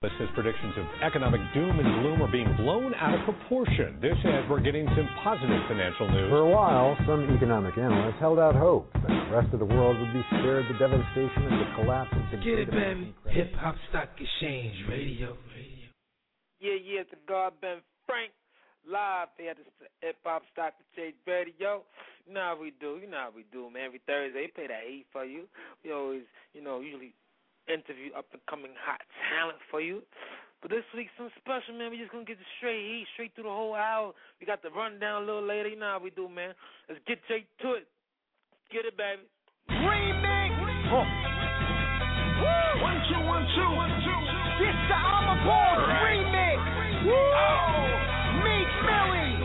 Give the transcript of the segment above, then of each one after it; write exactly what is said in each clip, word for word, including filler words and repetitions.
Says predictions of economic doom and gloom are being blown out of proportion. This as we're getting some positive financial news. For a while, some economic analysts held out hope that the rest of the world would be spared the devastation of the collapse of the Get it, baby. Hip Hop Stock Exchange Radio. Radio. Yeah, yeah, it's the God Ben Frank live here at the Hip Hop Stock Exchange Radio. You know how we do. You know how we do, man. Every Thursday, we play that eight for you. We always, you know, usually interview up and coming hot talent for you. But this week, some special, man. We just gonna get the straight heat, straight through the whole hour. We got the rundown a little later. You know how we do, man. Let's get straight to it. Get it, baby. Remix. Huh. One two one two one two. This the I'm a Boss remix. Woo. Oh. Meek Millie.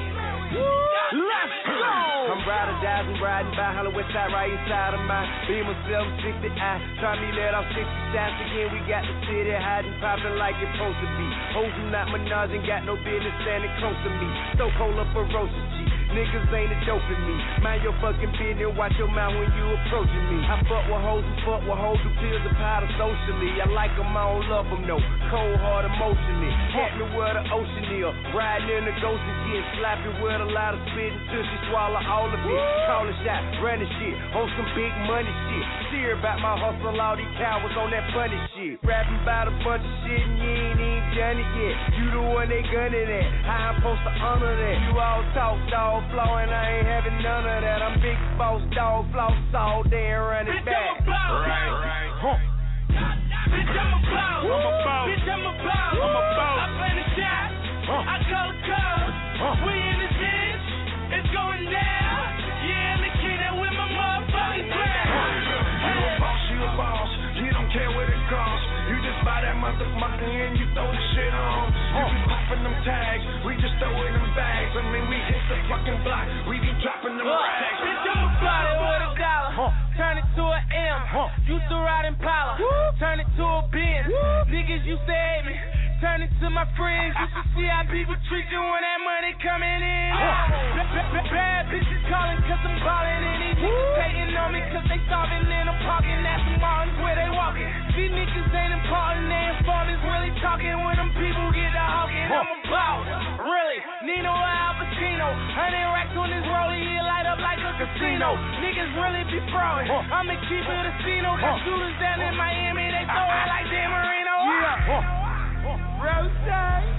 Let's go! I'm riding, dazzling, riding by Hollow West Side, right inside of my Beamer seven sixty I. Try me let off sixty shots again. We got the city hiding, popping like it's supposed to be. Hoes who not Minaj and got no business standing close to me. So cold up ferocious G. Niggas ain't a dope in me. Mind your fucking business, watch your mouth when you approaching me. I fuck with hoes who fuck with hoes who pills and powder socially. I like them, I don't love them, no. Cold hard emotionally. Hit me where the ocean is. Riding in the ghost and getting slappy with a lot of spit until she swallow all of it. Calling shot, running shit, on some big money shit. Serious about my hustle, all these cowards on that funny shit. Rapping about a bunch of shit and you ain't even done it yet. You the one they gunning at, how I'm supposed to honor that? You all talk, dog, flow, and I ain't having none of that. I'm big boss, dog, floss all day and running back. Right, right. Huh. Bitch, I'm a boss. I'm a boss. Bitch, I'm a boss. I'm a boss. I play the shot. Huh. I call the call. Huh. We in the ditch. It's going down. Yeah, and the kid that with my motherfucking crap. You a boss, you a boss. You don't care what it costs. You just buy that motherfucker and you throw the shit on. You be popping them tags. We just throw it in bags. I mean, we hit the fucking block. We be dropping them rags. Bitch, I'm a body with a dollar. Huh. Turn it to an M. Huh. Used to ride Impala. Woo. Turn it to a Benz. Woo. Niggas used to hate me. Turn it to my friends. Used to see how people treat you when that money coming in. Uh. Bad bitches calling cause I'm ballin'. And these niggas hating on me cause they starving and I'm parking at the Martins where they walking. These niggas ain't important, they informants really talking. When them people get to hawking, I'm a boss. Really, Nino Al Pacino. Hundred racks on this rollie, he light up like a casino. Niggas really be throwing. I'ma keep it a casino. Got shooters down in Miami, they throw it like Dan Marino. Yeah. Rose.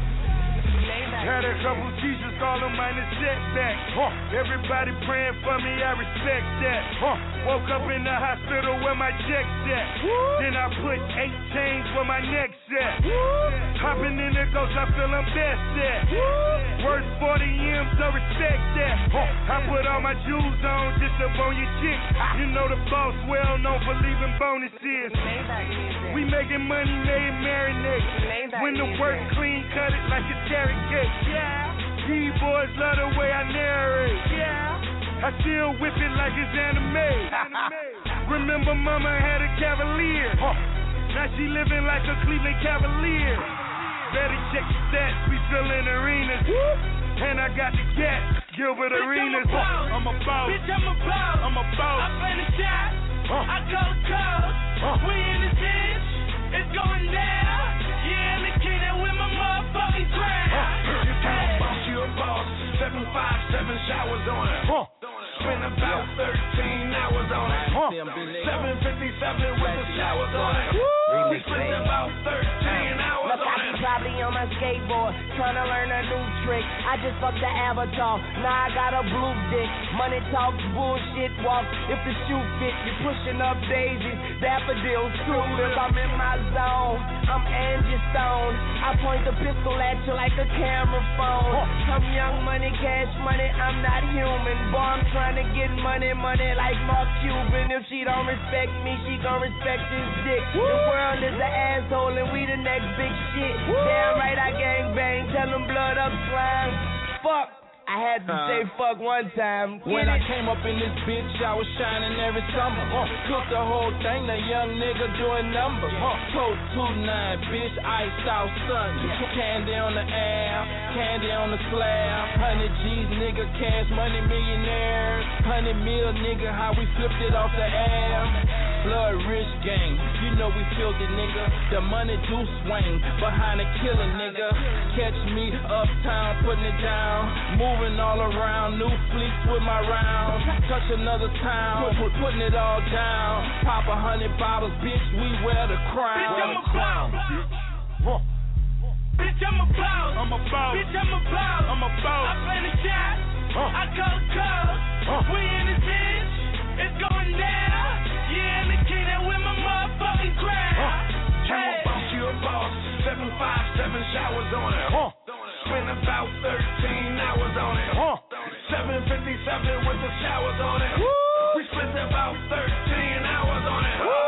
Had a couple teachers call them minor setback. Huh. Everybody praying for me, I respect that. Huh. Woke up in the hospital where my check's at. Woo. Then I put eight chains where my neck's at. Woo. Hopping in the ghost, I feel I'm best at. Woo. Worth forty M's, so respect that. Huh. I put all my jewels on just up on your chick. You know the boss well known for leaving bonuses. We making money, made marinate. When the work clean, cut it like a carrot cake. Yeah, these boys love the way I narrate. Yeah, I still whip it like it's anime. Remember mama had a Cavalier. Huh. Now she living like a Cleveland Cavalier. Better check the stats, we filling arenas. Woo. And I got the gas, Gilbert Bitch, Arenas. I'm a boss. Bitch, I'm a boss. I'm a boss. I play the shot. Huh. I call the calls. Huh. We in the ditch. It's going down. Yeah, and the kid that with my motherfucking crap. Huh. You hey. A boss, you a boss. Seven five, seven showers on it. Huh. Spend about thirteen hours on it. Huh. Seven fifty-seven with the showers on it. Woo. We spend about thirteen hours Look, on I it. be probably on my skateboard, trying to learn a new trick. I just fucked the avatar, now I got a blue dick. Money talks, bullshit walks. If the shoe fit, you pushing up daisies, daffodils too. If I'm in my zone, I'm Angie Stone. I point the pistol at you like a camera phone. I'm young money, cash money, I'm not human. Boy, I'm trying to get money, money like Mark Cuban. If she don't respect me, she gon' respect his dick. The world is an asshole and we the next big shit. Damn right I gang bang, tell them blood up slime. Fuck, I had to uh, say fuck one time. Get when it? I came up in this bitch, I was shining every summer. Uh, cooked the whole thing, the young nigga doing numbers. Uh, Code two nine, bitch, iced out sun. Candy on the air, candy on the slab. Hundred G's, nigga, cash money millionaires. Hundred mil, nigga, how we flipped it off the air. blood rich gang. You know we filthy, nigga. The money do swing behind a killer, nigga. Catch me uptown, putting it down, moving all around, new fleets with my rounds. Touch another town, putting it all down. Pop a hundred bottles, bitch, we wear the crown. Bitch, I'm a boss. Bitch, I'm a boss. I'm a boss. Bitch, I'm a boss. I'm a boss. I play the shot. I call the call. We in the ditch. It's going down. Yeah, and the king that with my motherfucking crowd. Hey. I'm a boss, you a boss. Seven five seven showers on it. Huh. Spend about thirteen hours on it. Huh. Seven fifty seven with the showers on it. Woo. We spent about thirteen hours on it. Woo.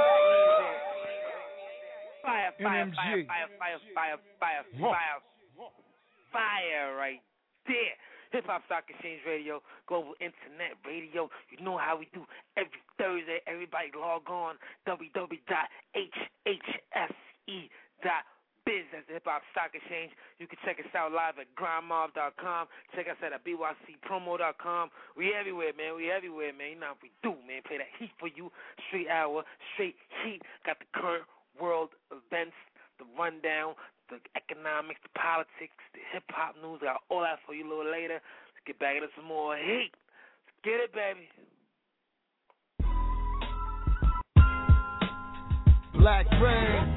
Fire, fire, fire, fire, fire, fire, fire, fire, fire right there. Hip Hop Stock Exchange Radio, Global Internet Radio. You know how we do every Thursday. Everybody log on, w w w dot h h s e dot biz. That's the Hip Hop Stock Exchange. You can check us out live at grind mob dot com. Check us out at b y c promo dot com. We everywhere, man. We everywhere, man. You know how we do, man. Play that heat for you. Straight hour, straight heat. Got the current world events, the rundown, the economics, the politics, the hip-hop news. I got all that for you a little later. Let's get back into some more heat. Let's get it, baby. Black Rain.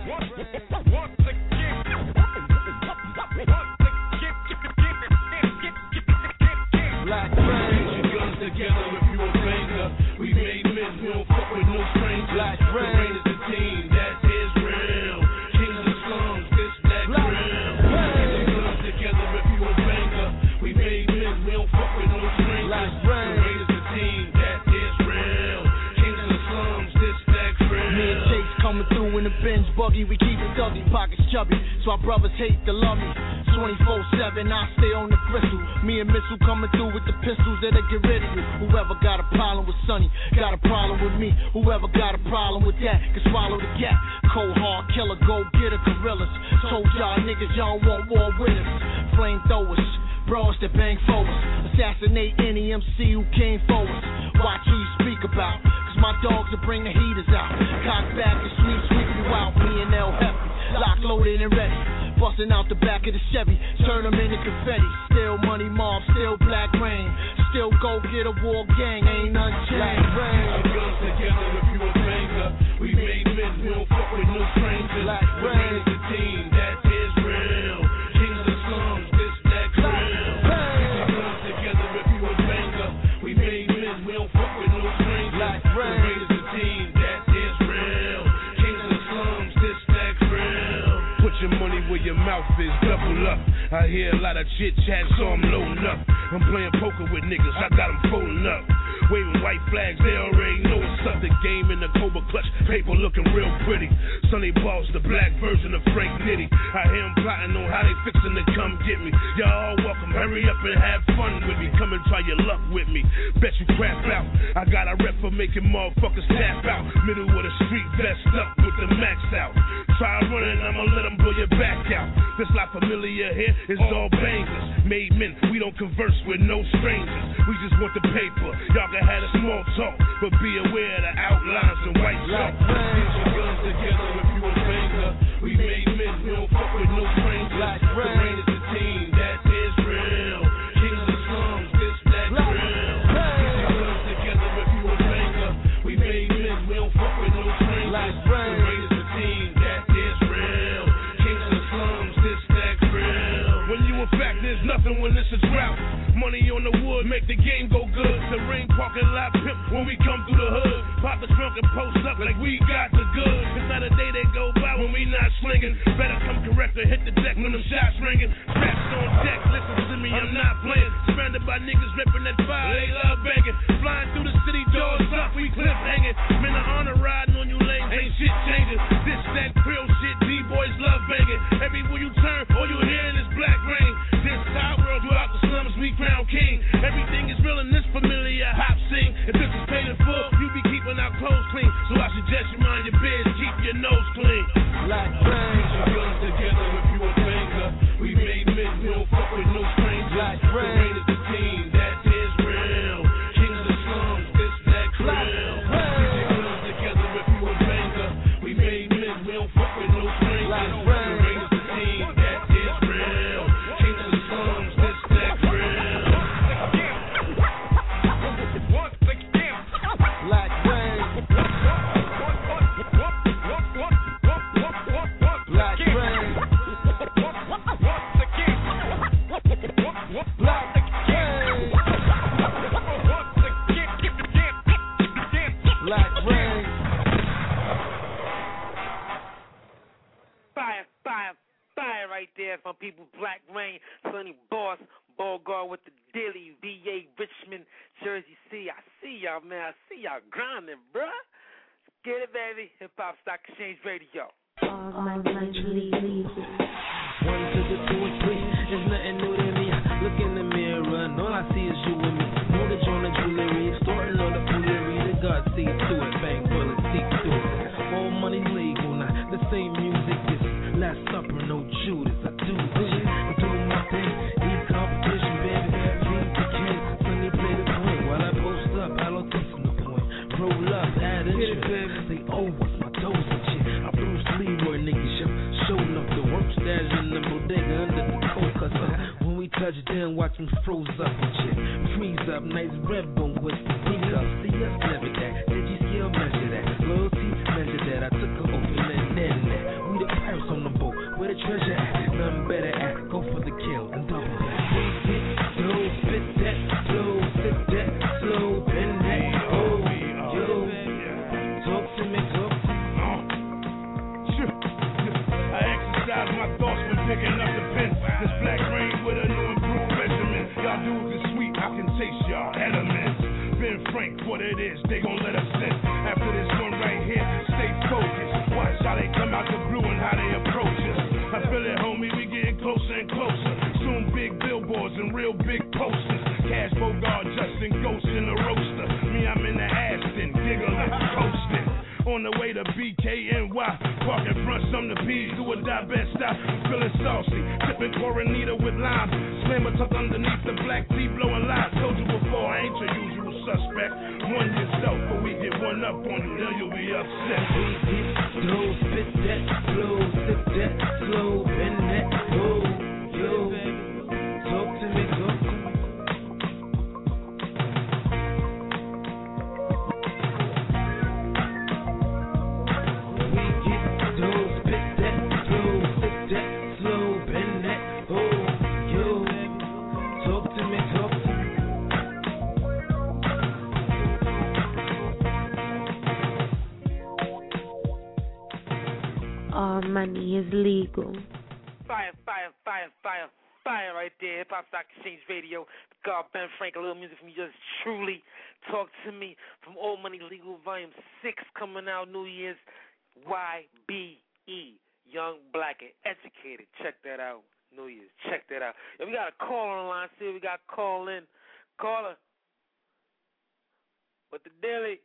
Black Rain. Put your guns together if you a banger. We made men, we don't fuck with no strangers. Black The Rain. Rain is the team, that is real. Kings of the slums, this, that, Black real. Put your guns together if you a banger. We made men, we don't fuck with no strangers. Black The Rain. Rain is the team, that is real. Kings of the slums, this, that, real. Me and Chase coming through in the Benz buggy. We keep it duggy, pockets chubby, so our brothers hate to love me. twenty-four seven, I stay on the gristle. Me and Missile coming through with the pistols that'll get rid of you. Whoever got a problem with Sonny, got a problem with me. Whoever got a problem with that, can swallow the gap. Cold hard killer, go get a gorillas. Told y'all niggas y'all want war with us. Flamethrowers, bros that bang for us. Assassinate any M C who came for us. Watch who you speak about, cause my dogs will bring the heaters out. Cock back and sweep, sweep you out. Me and El Heavy, lock loaded and ready. Busting out the back of the Chevy, turn them into confetti. Still money mob, still Black Rain. Still go get a war gang, ain't unchanged. Black Rain. Put your guns together if you a banger. We made men, we don't fuck with no strangers. Black The Rain is the team, that is real. Kings of the slums, this, that, real. Put your guns together if you a banger. We made men, we don't fuck with no strangers. Black The Rain. Rain is the team, that is real. Kings of the slums, this, that, real. Put your money where your mouth is, double up. I hear a lot of chit chat, so I'm loading up. I'm playing poker with niggas, I got them folding up. Waving white flags, they already know what's up. The game in the Cobra clutch, paper looking real pretty. Sonny Boss, the black version of Frank Nitty. I hear them plotting on how they fixing to come get me. Y'all all welcome, hurry up and have fun with me. Come and try your luck with me. Bet you crap out. I got a rep for making motherfuckers tap out. Middle of the street, vest up with the max out. Try running, I'ma let them blow your back out. This La Familia here is all bangers. Made men, we don't converse with no strangers. We just want the paper. Y'all can have a small talk, but be aware of the outlines and white chalk. Put your guns together if you a banger. We made men, we don't fuck with no strangers. Black The Rain is the team, that is real. Kings of the slums, this, that, real. Put your guns together if you a banger. We made men, we don't fuck with no strangers. Black The Rain is the team, that is real. Kings of the slums, this, that, real. When you in fact, there's nothing when it's a drought. Money on the wood, make the game go good. The Rain parking lot pimp when we come through the hood. Pop the trunk and post up like we got the goods. It's not a day that go by when we not slinging. Better come correct or hit the deck when them shots ringing. Straps on deck, listen to me, I'm not playing. Surrounded by niggas ripping that fire, they love banging. Flying through the city, doors up, we cliff hanging. Men are honor riding on you lanes, ain't shit changing. This, that, real shit, D-boys love banging. Everywhere you turn, all you hearing is Black Rain. This side world, throughout the slums, we crown king. Everything is real in this familiar hop scene. If this is paid in full, you be keeping our clothes clean. So I suggest you mind your biz, keep your nose clean. Black Rain. Put your guns together if you a banger. We made men, we don't fuck with no strangers. Black The Rain. Rain is the team, that is real. Kings of the slums, this, that, real. Put your guns together Fire, fire, fire right there from people. Black Rain, Sonny Boss, Bogart with the Dilly, V A Richmond, Jersey C. I see y'all, man. I see y'all grinding, bruh. Get it, baby. Hip Hop Stock Exchange Radio. All my money leaves. One to the two and three. There's nothing new to me. Look in the mirror, and all I see is you and me. Know that you're on the jewelry, extorting all the foolery. The God see to it, bank full of seek to it. All money legal, now the same music is Last Supper, no Judas. I do this, I do my thing. Eat competition, baby. Feed the king, Sonny play the point. While I post up, I don't take from the point. Roll up, add interest. They owe us my toes and shit. I Bruce Leroy niggas show, showing up the work stash in the bodega under the coat. Cause uh, when we touch down, watch them froze up and shit. Freeze up, nice red bone with the beat up. See us never that. Did you skill measure that? Loyalty measure that. I took her open and then that. We the pirates on the boat. Where the treasure at? Nothing better at. Go for the kill and double back. We get slow, spit that, slow, sit that, slow, bend that. Oh, yo, talk to me, talk to me. I exercise my thoughts when picking up the pen. This Black Rain with a new improved regimen. Y'all dudes is sweet, I can taste y'all elements. Ben Frank, what it is, they gon' let us in. After this one right here, stay focused. Watch how they come out the blue and how they approach us. I feel it, homie, we getting closer and closer. Soon big billboards and real big posters. Cash Bogart, Justin Ghost in the roaster. Me, I'm in the Aston, giggling, coasting. On the way to B K N Y, park in front, some the P's, do a die best stop. I'm feeling saucy, sipping Coronita with lime. Slammer tucked underneath the black tea, blowing lies. Told you before, I ain't your usual suspect. One yourself, but we get one up on you, then you'll be upset. We get slow, spit that, slow, sip that, slow, bend that, oh, yo, talk to me, talk to me. All money is legal. Fire, fire, fire, fire, fire right there. Hip Hop Stock Exchange Radio. God, Ben Frank, a little music from yours truly. Talk to me from Old Money Legal Volume six coming out New Year's. Y B E, Young, Black, and Educated. Check that out. New Year's. Check that out. Yo, we got a caller on the line. See, we got a call in. Caller. With the daily.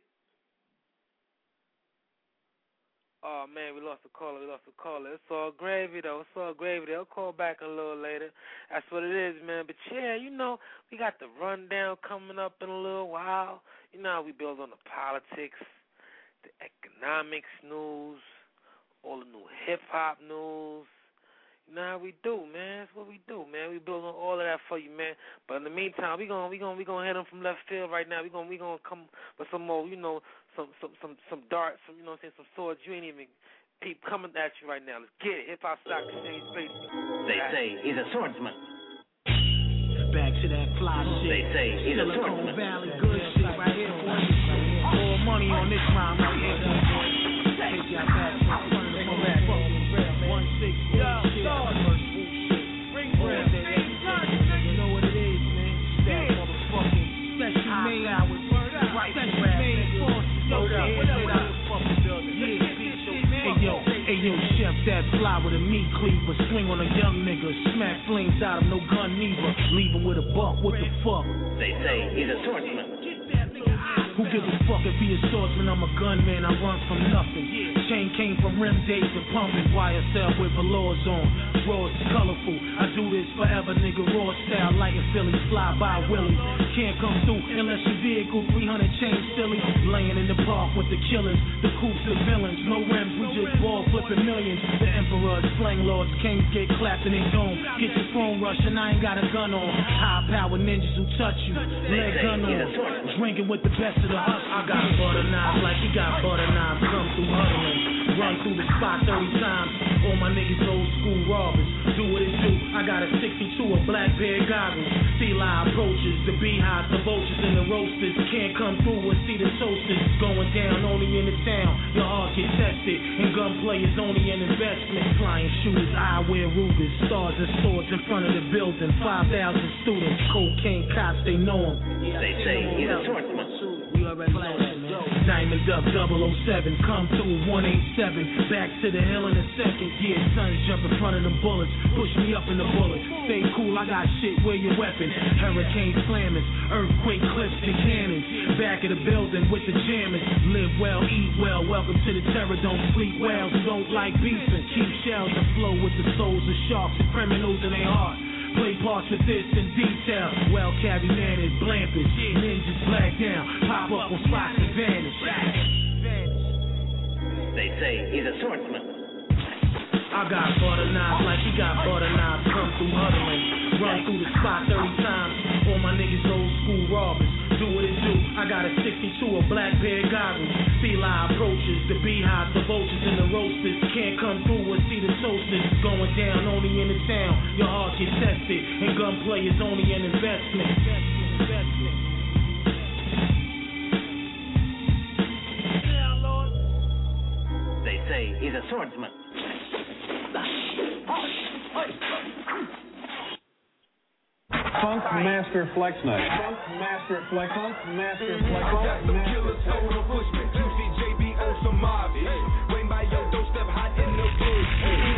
Oh, man, we lost a caller. We lost a caller. It's all gravy, though. It's all gravy. They'll call back a little later. That's what it is, man. But, yeah, you know, we got the rundown coming up in a little while. You know how we build on the politics, the economics news, all the new hip-hop news. You know how we do, man. That's what we do, man. We build on all of that for you, man. But in the meantime, we gonna we gonna we gonna hit them from left field right now. We gonna we gonna come with some more, you know, some some some some darts, some you know what I'm saying, some swords. You ain't even peep coming at you right now. Let's get it. Hip Hop Stock Exchange, baby. They say he's a swordsman. Back to that fly shit. They say he's a Silicon swordsman. Valley, good shit right here, boy. More money on this round right here, boy. Take y'all back to the front of the motherfucking one six yo, yo. Bring bread, baby. You know what it is, man. That motherfucking special made out with right special made force. Yo, whatever the fucking building. Yeah, hey yo, hey yo, chef, that fly with a meat cleaver. Swing on a young nigga, smack flames out of no gun neither. Leave him with a buck, what the fuck? They say he's a swordsman. Who gives a fuck if he a swordsman? I'm a gunman, I run from nothing. Chain came from rim days and pumping. Y S L with velours on. Raw is colorful. I do this forever, nigga. Raw style, like a Philly, fly by Willie. Can't come through unless your vehicle three hundred chain silly. Laying in the park with the killers, the coops, the villains. No rims, we just ball flipping millions. The emperors, slang lords, kings get clapped in their dome. Get your phone rushing, I ain't got a gun on. High power ninjas who touch you. Leg gun on. Drinking with the best of the hustle. I got butter knives like you got butter knives. Come through huddling. Run through the spot thirty times. All my niggas old school robbers. Do what it do. I I got a sixty-two, a black pair of goggles. Feli approaches, the beehives, the vultures, and the roasters can't come through and see the toasters. Going down only in the town, your heart get tested, and gunplay is only an investment. Flying shooters, eyewear Rugers, stars and swords in front of the building. five thousand students, cocaine cops, they know him. They say he's a swordsman. You already know that, man. Diamond up double oh seven, come through one eighty-seven. Back to the hill in a second. Yeah, sons jump in front of them bullets. Push me up in the bullets. Stay cool, I got shit, where your weapon? Hurricane slamming, earthquake clips and cannons. Back of the building with the jammers. Live well, eat well, welcome to the terror. Don't sleep well, don't like beefing. Keep shells and flow with the souls of sharks and criminals in their heart. Play parts with this in detail. Well carried man is blampers. Ninjas black down. Pop up on spots and vanish. They say he's a swordsman. I got butter knives like he got butter knives. Come through huddling. Run through the spot thirty times. All my niggas old school robbers. Do what it do. I got a sixty-two, a black pair of goggles. Feli approaches, the beehives, the vultures, and the roasters can't come through and see the toasters. Going down only in the town. Your heart gets tested, and gunplay is only an investment. investment. They say he's a swordsman. Funk Master Flex Night. Funk Master Flex. Funk Master Flex. I got some killers hold on push me. You see J B on some Marvin. Waiting by your doorstep, hot in the bush.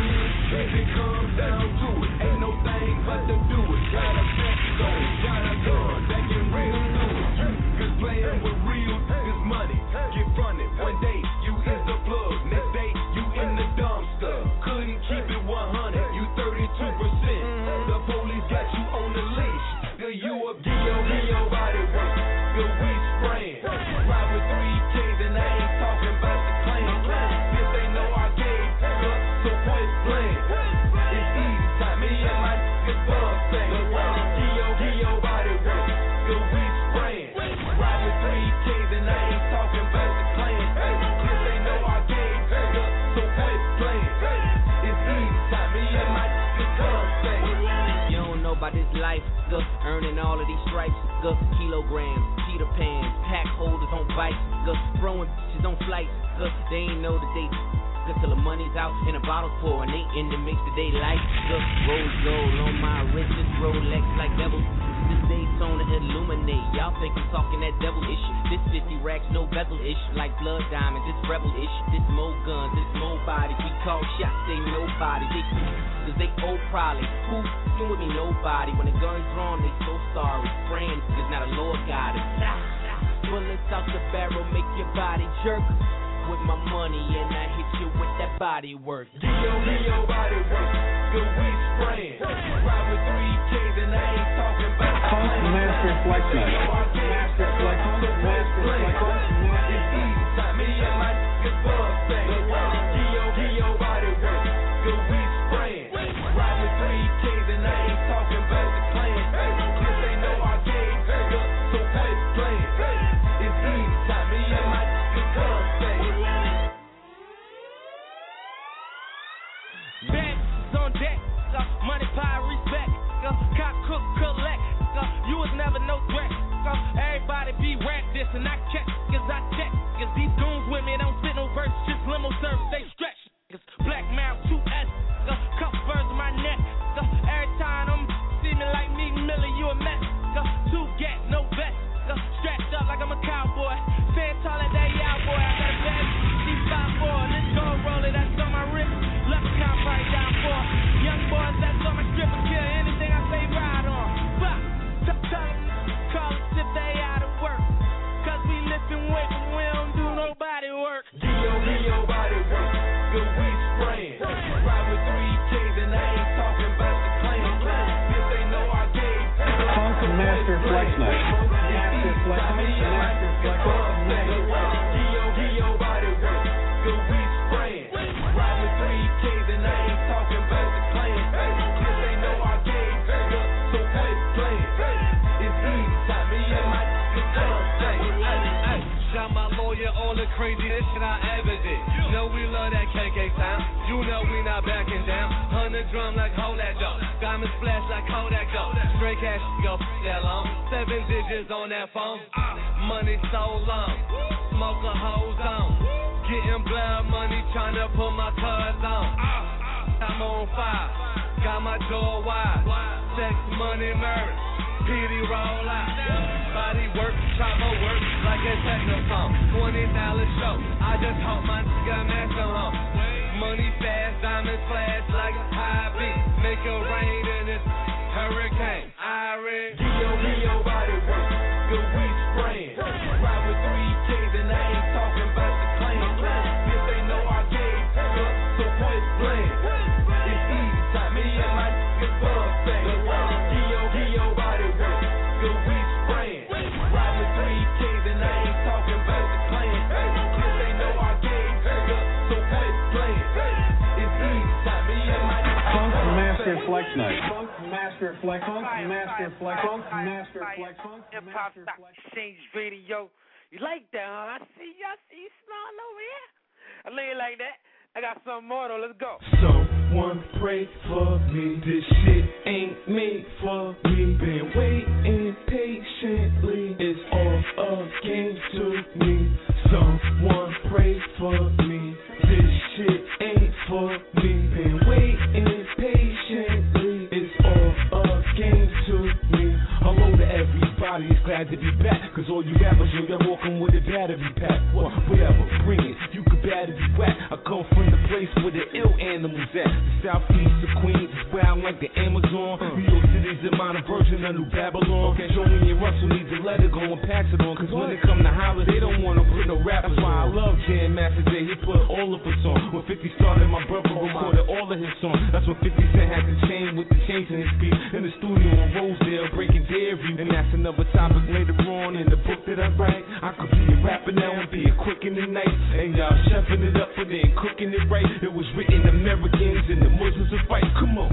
If it comes down to it, ain't no thing but to do it. Got a pistol, got a gun that can real do it. Cause playing with real is money. Get fronted. One day you is the plug. Next day you in the dumpster. Couldn't keep it one hundred. You thirty-two percent. The police got you on the leash. You a D O B O body work. Good weed spraying. Ride with three K's and I ain't talking about the claim. This ain't no arcade, so quit playing. It's easy time. Me and my niggas buzz thing. D O B O body work. Good weed spraying. Ride with three K's and I ain't talking about the claim. This ain't no arcade, so quit playing. It's easy time. Me and my niggas buzz thing. You don't know about this life. Good, earning all of these stripes, good, kilograms, cheetah pans, pack holders on bikes, good, throwing bitches on flights, good, they ain't know that they good till the money's out and the bottle's pour and they in the mix that they like, good, rose gold on my wrist, this Rolex like devils, this Daytona illuminate, y'all think I'm talking that devil issue, this fifty racks, no bezel issue, like blood diamonds, this rebel issue, this more guns, this more bodies, we call shots, they nobody, they cause they old probably, who f***ing with me, nobody, when the gun's drawn, they so sorry, praying, cause now the Lord got it, bullets out the barrel, make your body jerk, with my money, and I hit you with that body work. D O B O body work, good weed spraying, ride with three K's and I ain't talking about Funk Master Flex Night. Master Flex. Master Flex. It's easy time, me and my niggas buzz thing. D O B O body work, good weed spraying, ride with three K's and I ain't talking about the clan. This ain't no arcade, so quit playing. It's easy time, me and my niggas buzz thing. Bands on deck, uh, money, power, respect, uh, cop, cook, collect, uh, you was never no threat, uh, everybody be rap this and I check, cause I check, cause these goons with me don't sit no verse, just limo service, they stretch, cause black mouth, two S, uh, couple birds in my neck, uh, every time them see me like me, Miller, you a mess, uh, two get, no vest, uh, strapped up like I'm a cowboy, stand tall at that yow boy, I got a bad C five four, this gold roller that's on my wrist, left count right down for young boys that's on my strip and kill anything I say ride on. But tell them call us if they out of work, cause we lifting weight but we don't do nobody work. D O B O body work, good weed spraying, ride with three K's and I ain't talking about the claim. This ain't no arcade. Funk Master Flex Night. Master Flex. Master Flex. D O B O body work, good weed spraying, ride with three K's and I ain't talking about the claim. This ain't no arcade, so quit playing. It's easy time, me and my niggas buzz thing. Shot my lawyer, all the crazy shit I ever did. You know we love that K K sound. You know we not backing down. on the drum like hold that dough. Diamonds flash like Kodak go. Straight cash go that long. Seven digits on that phone. Money so long. Smoke a hose on. Getting blood money tryna put my cards on. I'm on fire. Got my door wide. Sex, money, murder. P D roll out. Body work, chopper work like a techno song. twenty dollars show. I just hope my nigga master home. Money fast, diamonds flash like a high beat. Make it rain in this hurricane. Irie. Rio, Rio, body work. Good weed spraying. Ride with three K's and I ain't talking about the claim. This ain't no arcade. So quit playing. It's easy time. Me and my niggas bug thing. Rio, Rio, body work. Good weed spraying. Ride with three K's and I ain't talking about the claim. This ain't no arcade. So quit playing. It's easy time. Me and my niggas Funk Master Flex Night. Funk Master Flex. Funk Master Flex. Funk Master Flex. Funk Hip Hop Stock Exchange Radio. You like that, huh? I see you. I see you smiling over here. I lay it like that. I got some more though. Let's go. Someone pray for me. This shit ain't made for me. Been waiting patiently. It's all a game to me. Someone pray for me. This shit ain't for me. Been waiting patiently. It's all a game to me. Hello to everybody. It's glad to be back. Cause all you rappers, you're walking with a battery pack. Well, whatever, bring it. You could battery whack. I come from the place where the ill animals at. The southeast of Queens is wild like the Amazon. New York City's the modern version of New Babylon. Joey and Russell need to let it go and pass it on. Cause when it come to holler, they don't want to put no rappers. That's why I love Jam Master Jay. He put all of us on. When fifty started, my brother recorded all of his songs. That's when fifty Cent had to change with the change in his beat. In the studio on Rosedale, breaking Dairy. And that's another topic later on in the book that I write. I could be a rapper now and be a quick in the night. And y'all chefing it up for then cooking it right. It was written Americans and the Muslims will fight. Come on.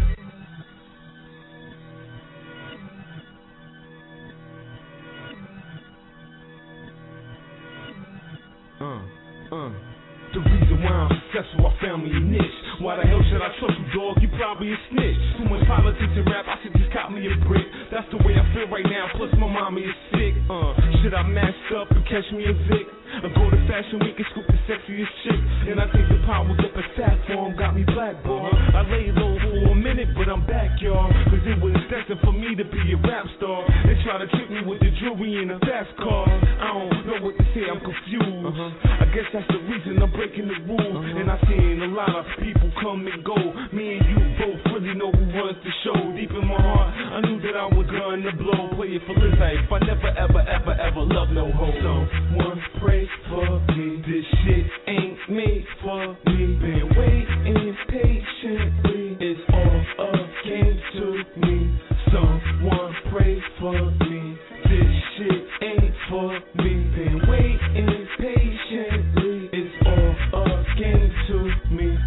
Uh, uh. The reason why I'm successful, I found me a niche. Why the hell should I trust you, dog? You probably a snitch. Too much politics and rap, I should just cop me a brick. That's the way I feel right now, plus my mommy is sick. Uh, should I mask up and catch me a Vic? I go to Fashion Week and scoop the sexiest chick. And I think the powers up a sack form got me blackballed. I lay low for a minute, but I'm back, y'all. Cause it was destined for me to be a rap star. They try to trick me with the jewelry and the fast car. I don't know what to say, I'm confused. Uh-huh. I guess that's the reason I'm breaking the rules. Uh-huh. And I seen a lot of people come and go. Me and you both really know who runs the show. Deep in my heart, I knew that I was gonna blow. Play it for this life, I never ever ever ever love no hoe. Someone pray for me. This shit ain't made for me. Been waiting patiently. It's all a game to me. Someone pray for me. This shit ain't for me. Been waiting patiently. It's all a game to me.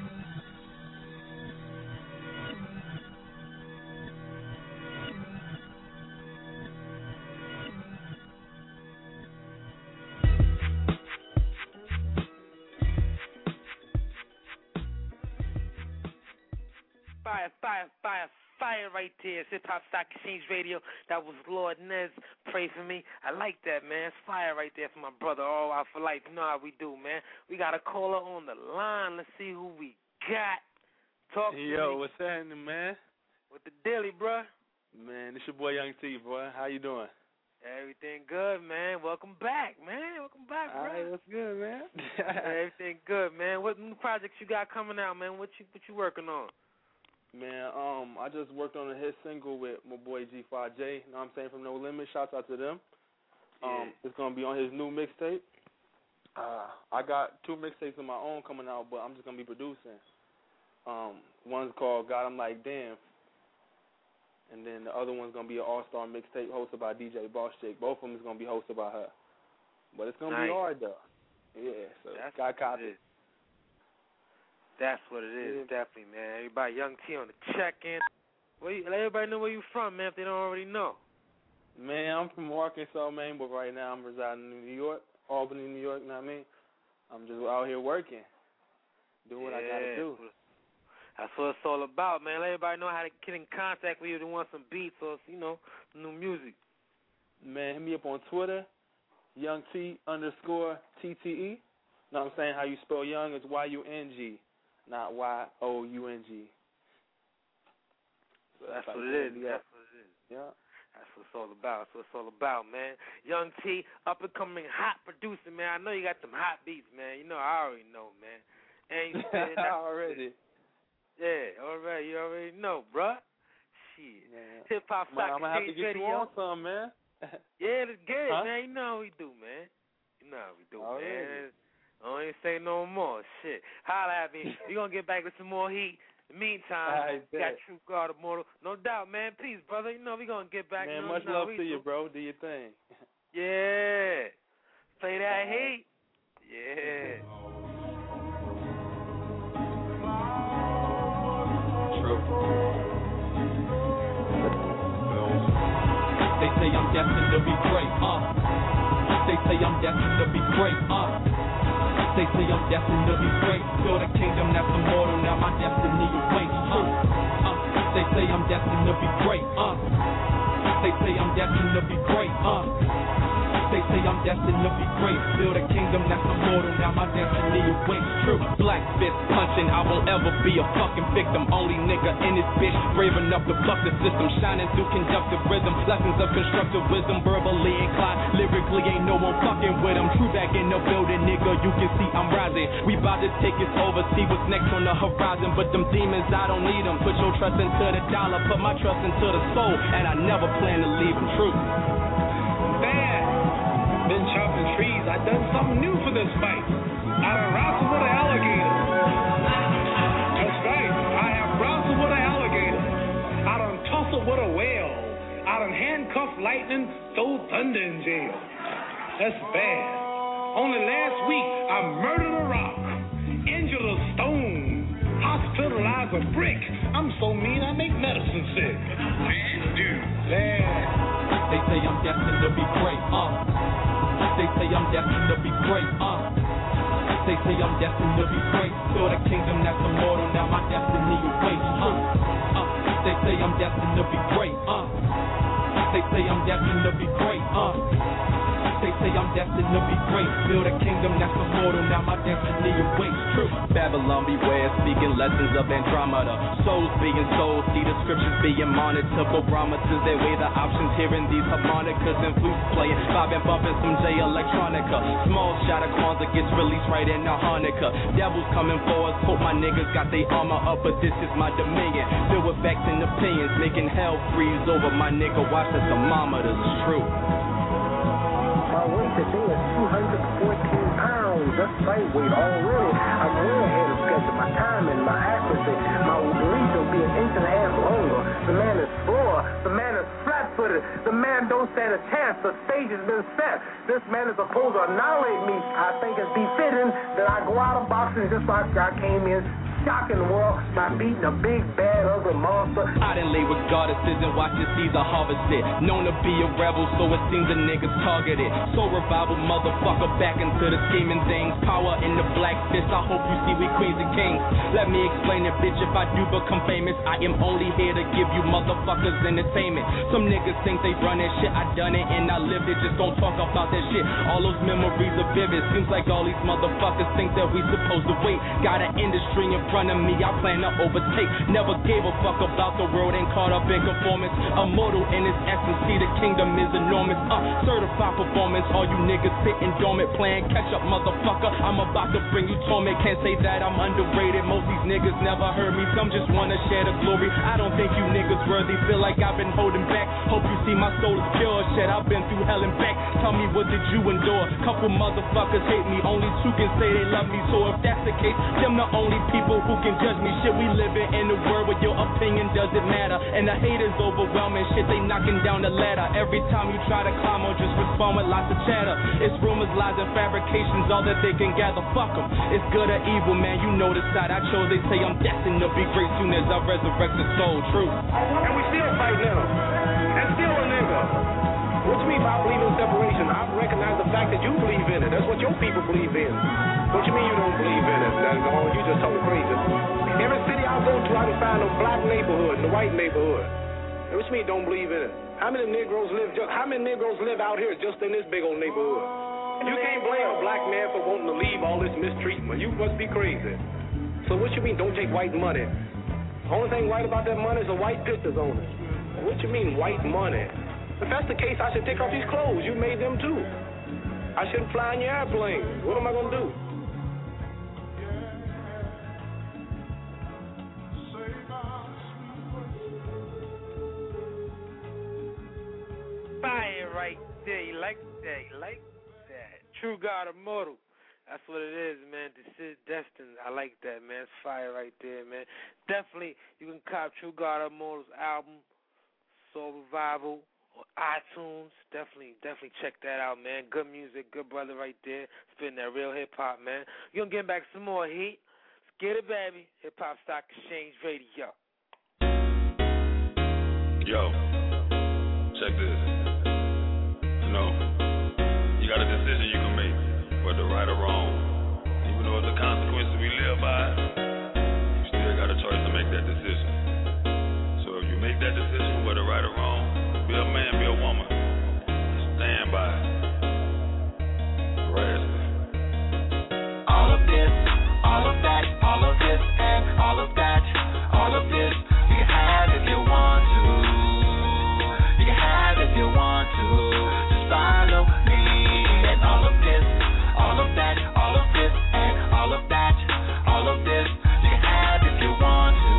Fire, fire, fire, fire right there. It's Hip Hop Stock Exchange Radio. That was Lord Nez. Pray for me. I like that, man. It's fire right there for my brother. All out for life. You know how we do, man. We got a caller on the line. Let's see who we got. Talk to Yo, me. what's happening, man? With the dilly, bruh. Man, it's your boy Young T, boy. How you doing? Everything good, man. Welcome back, man. Welcome back, bro. All right, what's good, man? Everything good, man. What new projects you got coming out, man? What you what you working on? Man, um, I just worked on a hit single with my boy G five J. You know what I'm saying? From No Limit. Shouts out to them. Um, Yeah. It's gonna be on his new mixtape. Uh, I got two mixtapes of my own coming out, but I'm just gonna be producing. Um, one's called God I'm Like Damn, and then the other one's gonna be an all-star mixtape hosted by D J Boss Chick. Both of them is gonna be hosted by her, but it's gonna Nice. be hard though. Yeah, so That's got what copy. it is. That's what it is, Yeah. definitely, man. Everybody, Young T on the check-in. Where you, let everybody know where you from, man, if they don't already know. Man, I'm from Arkansas, man, but right now I'm residing in New York, Albany, New York, you know what I mean? I'm just out here working, doing what I gotta Yeah. do. That's what it's all about, man. Let everybody know how to get in contact with you if they want some beats or, you know, new music. Man, hit me up on Twitter, Young T underscore T T E. Know what I'm saying? How you spell young is Y U N G, not Y O U N G. So that's, that's what it is. That's what it is. Yeah. That's what it's all about. That's what it's all about, man. Young T, up and coming hot producer, man. I know you got some hot beats, man. You know, I already know, man. And you said already. Yeah, already. You already know, bruh. Shit. Hip Hop Man, I'm gonna have to get radio. you on some, man. Yeah, it's good, huh? man. You know how we do, man. You know how we do, already. man. I don't even say no more. Shit. Holla at me. We gonna get back with some more heat. In the meantime, we got True God Immortal. No doubt, man. Peace, brother. You know we gonna get back. Man, you know, much you know, love to you, bro. Do your thing. Yeah. Play that heat. Yeah. True. They say I'm destined to be great, uh. They say I'm destined to be great, uh. They say I'm destined to be great. Build a kingdom that's immortal. Now my destiny awaits. Uh, uh. They say I'm destined to be great. Uh. They say I'm destined to be great. Uh. They say I'm destined to be great. Build a kingdom that's immortal. Now my destiny awaits. True. Black fist punching. I won't ever be a fucking victim. Only nigga in this bitch brave enough to buck the system. Shining through conductive rhythm. Lessons of constructive wisdom. Verbally inclined. Lyrically ain't no one fucking with them. True back in the building, nigga. You can see I'm rising. We bout to take it over. See what's next on the horizon. But them demons, I don't need them. Put your trust into the dollar. Put my trust into the soul. And I never plan to leave them. True. Bad. Been chopping trees. I done something new for this fight. I done wrestled with an alligator. That's right. I have wrestled with an alligator. I done tussled with a whale. I done handcuffed lightning, throw thunder in jail. That's bad. Only last week I murdered a rock, injured a stone, hospitalized a brick. I'm so mean I make medicine sick. Dude, bad. They say I'm destined to be great, uh. They say I'm destined to be great, uh. They say I'm destined to be great. Build a kingdom that's immortal. Now my destiny awaits, uh. uh. They say I'm destined to be great, uh. They say I'm destined to be great, uh. They say I'm destined to be great. Build a kingdom that's immortal. Now my destiny awaits. True. Babylon beware, speaking lessons of Andromeda. Souls being sold, see the scriptures being monitored. Barometers, they weigh the options. Hearing these harmonicas and flutes playing. Bobbing, bumping some J Electronica. Small shot of Kwanzaa gets released right in the Hanukkah. Devils coming for us. Hope my niggas got they armor up, but this is my dominion. Filled with facts and opinions, making hell freeze over my nigga. Watch the thermometers. It's true. My weight today is two hundred fourteen pounds. That's lightweight already. I'm way ahead of schedule. My timing, my accuracy, my reach will be an inch and a half longer. The man is slow. The man is flat-footed. The man don't stand a chance. The stage has been set. This man is supposed to annihilate me. I think it's befitting that I go out of boxing just like I came in. Shocking the world by beating a big, bad, ugly monster. I done lay with goddesses and watch the Caesar harvested. Known to be a rebel, so it seems a nigga's targeted. So revival, motherfucker, back into the scheming things. Power in the black fist, I hope you see we queens and kings. Let me explain it, bitch, if I do become famous, I am only here to give you motherfuckers entertainment. Some niggas think they run that shit, I done it and I lived it, just don't talk about that shit. All those memories are vivid, seems like all these motherfuckers think that we supposed to wait. Got an industry in front of me, I plan to overtake. Never gave a fuck about the world, ain't caught up in conformance. Immortal in its essence, see the kingdom is enormous. Uh, certified performance, all you niggas sitting dormant, playing catch up, motherfucker. I'm about to bring you torment, can't say that I'm underrated. Most these niggas never heard me, some just wanna share the glory. I don't think you niggas worthy, feel like I've been holding back. Hope you see my soul is pure, shit, I've been through hell and back. Tell me, what did you endure? Couple motherfuckers hate me, only two can say they love me. So if that's the case, them the only people who can judge me. Shit, we living in a world where your opinion doesn't matter, and the haters overwhelming. Shit, they knocking down the ladder. Every time you try to climb on, just respond with lots of chatter. It's rumors, lies, and fabrications, all that they can gather. Fuck them. It's good or evil, man. You know the side I chose. They say I'm destined to be great soon as I resurrect the soul. True. And we still fight now. And still a nigga. What you mean by I believe in separation? I recognize the fact that you believe in it. That's what your people believe in. What you mean you don't believe in it? That's all you just told crazy. Every city I I go to, I can find a black neighborhood and a white neighborhood. Which means don't believe in it. How many Negroes live? Just, how many Negroes live out here just in this big old neighborhood? You can't blame a black man for wanting to leave all this mistreatment. You must be crazy. So what you mean? Don't take white money. The only thing white about that money is the white pictures on it. What you mean white money? If that's the case, I should take off these clothes. You made them too. I shouldn't fly in your airplane. What am I gonna do? Fire right there. You like that? You like that? True God Immortal. That's what it is, man. This is destined. I like that, man. It's fire right there, man. Definitely, you can cop True God Immortal's album, Soul Revival, on iTunes. Definitely, definitely check that out, man. Good music, good brother right there. Spitting that real hip-hop, man. You're going to get back some more heat. Let's get it, baby. Hip-Hop Stock Exchange Radio. Yo, check this. You know, you got a decision you can make, whether right or wrong. Even though it's the consequences we live by, you still got a choice to make that decision. So if you make that decision, whether right or wrong, be a man, be a woman, stand by it. Rest. All of this, all of that, all of this, and all of that, all of this, you can have if you want to. You can have if you want to. Just follow me. And all of this, all of that, all of this, and all of that, all of this, you can have if you want to.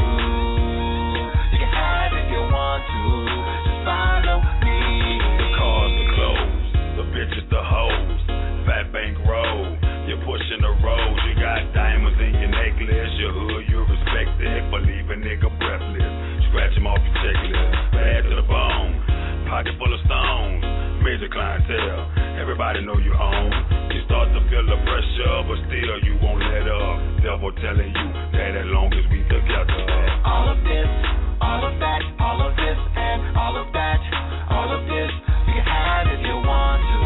You can have if you want to. Just follow me. The cars, the clothes, the bitches, the hoes, Fat Bank Road. You're pushing the road, you got diamonds in your necklace. Your hood, you respect it. Believe a nigga breathless. Scratch him off your checklist. Bad to the bone. Pocket full of stones. Major clientele. Everybody know you own. You start to feel the pressure, but still you won't let up. Devil telling you that as long as we together. All of this, all of that, all of this, and all of that, all of this, you can have if you want to.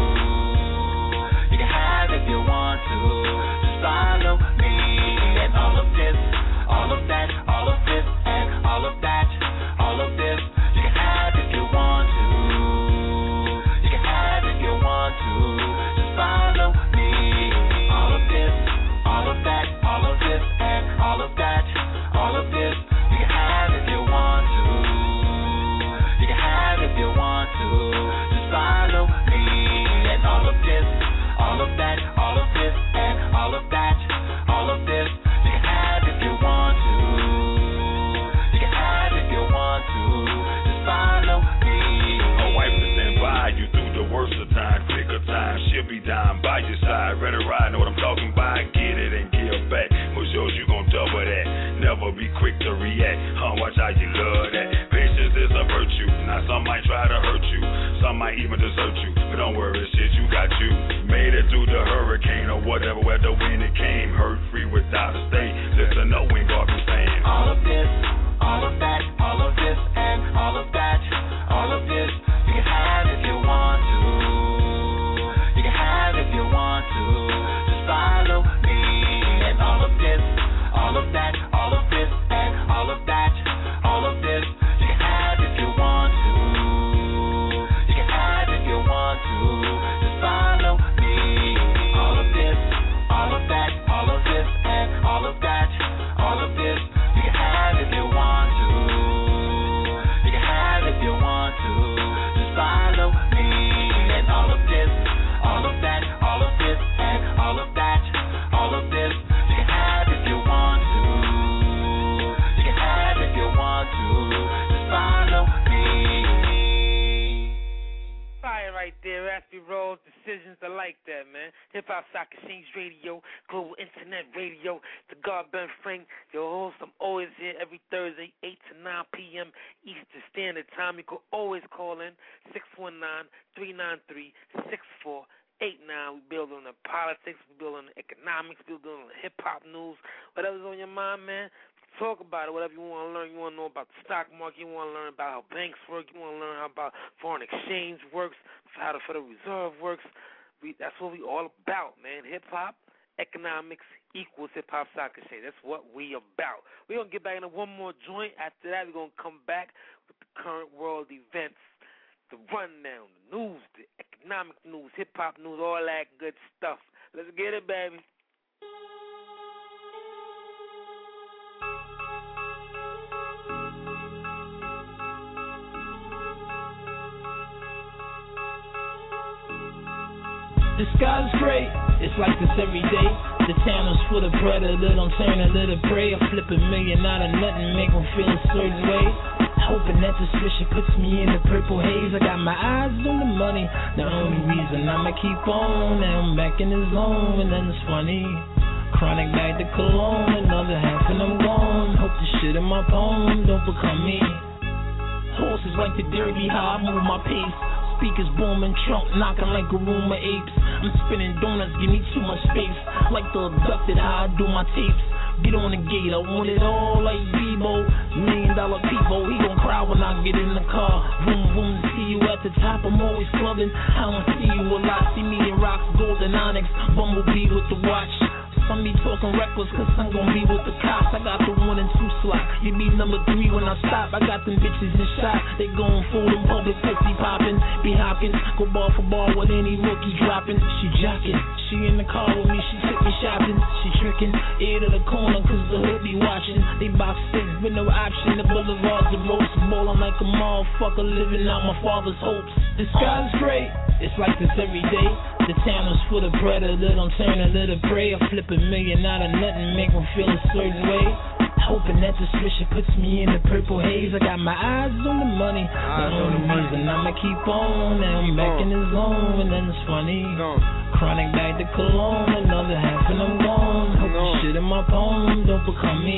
You can have if you want to. Just follow me. And all of this, all of that, all of this, and all of that, all of this, you can have if you want to. You can have if you want to. Just follow me. All of this, all of that, all of this, and all of that, all of this, you can have if you want to. You can have if you want to. Just follow me. And all of this, all of that, all of this, and all of that, all of this, you can have if you want to. You can have if you want to. Just follow me. A wife to stand by you through the worst of times, thick of time. She'll be down by your side, ready to ride. Know what I'm talking about? Get it and give back. What's yours, you gon' double that. Never be quick to react. Huh, watch how you love that. Patience is a virtue. Now some might try to hurt you, some might even desert you. But don't worry, shit, you got you. Made it through the hurricane or whatever weather when it came. Hurt free without a stain. Listen, no wind guard be saying. All of this, all of that, all of this, and all of that, all of this, you can have if you want to. You can have if you want to. Just follow me. And all of this, all of that, all of this, and all of that, all of this, you can have if you want to. You can have if you want to. Just follow me. All of this, all of that, all of this, and all of that, all of this, you can have if you want to. You can have if you want to. Just follow me. And all of this, all of that, all of this, and all of that, all of this, you can have if you want to. You can have if you want to. Just follow me. Fire right there, Raspy Rose, Decisions, I like that, man. Hip Hop Stock Exchange Radio, Global Internet Radio, the God Ben Frank, your host. I'm always here every Thursday, eight to nine p.m. Eastern Standard Time. You can always call in, six one nine, three nine three, six four eight nine. We build on the politics, we build on the economics, we build on the hip-hop news. Whatever's on your mind, man, talk about it. Whatever you want to learn, you want to know about the stock market, you want to learn about how banks work, you want to learn how about foreign exchange works, how the Federal Reserve works. We, that's what we all about, man. Hip-hop economics equals hip-hop soccer shit. That's what we about. We're going to get back into one more joint. After that, we're going to come back with the current world events, the rundown, the news, the economic news, hip-hop news, all that good stuff. Let's get it, baby. The sky's great, it's like this every day. The town is full of bread, a little turn, a little pray. I flip a million out of nothing, make them feel a certain way. Hoping that the swisher puts me in the purple haze. I got my eyes on the money, the only reason I'ma keep on. Now I'm back in the zone, and then it's funny. Chronic back to cologne, another half and I'm gone. Hope the shit in my poem don't become me. Horses like the derby, how I move my pace. Speakers booming, trunk knocking like a room of apes. I'm spinning donuts, give me too much space. Like the abducted, how I do my tapes. Get on the gate, I want it all like Bebo. Million dollar people, he gon' cry when I get in the car. Boom, boom, see you at the top, I'm always clubbing. I don't see you a lot, see me in rocks, golden onyx. Bumblebee with the watch. Some be talking reckless, cause some gon' be with the cops. I got the one and two slot. You be number three when I stop. I got them bitches in shot. They gon' fool them public pussy poppin'. Be Hopkins, go ball for ball with any rookie dropping. She jockin', she in the car with me, she took me shopping. She trickin', ear to the corner, cause the hood be watching. They boxed in with no option. The boulevards are roast, ballin' like a motherfucker, living out my father's hopes. The sky's great, it's like this every day. The town is full of bread, a little turn, a little pray. I flip a million out of nothing, make them feel a certain way. Hoping that the swisher puts me in the purple haze. I got my eyes on the money, the only reason I'ma keep on. Now I'm back in the zone, and then it's funny. Chronic back to cologne, another half and I'm gone. Hope the shit in my poem don't become me.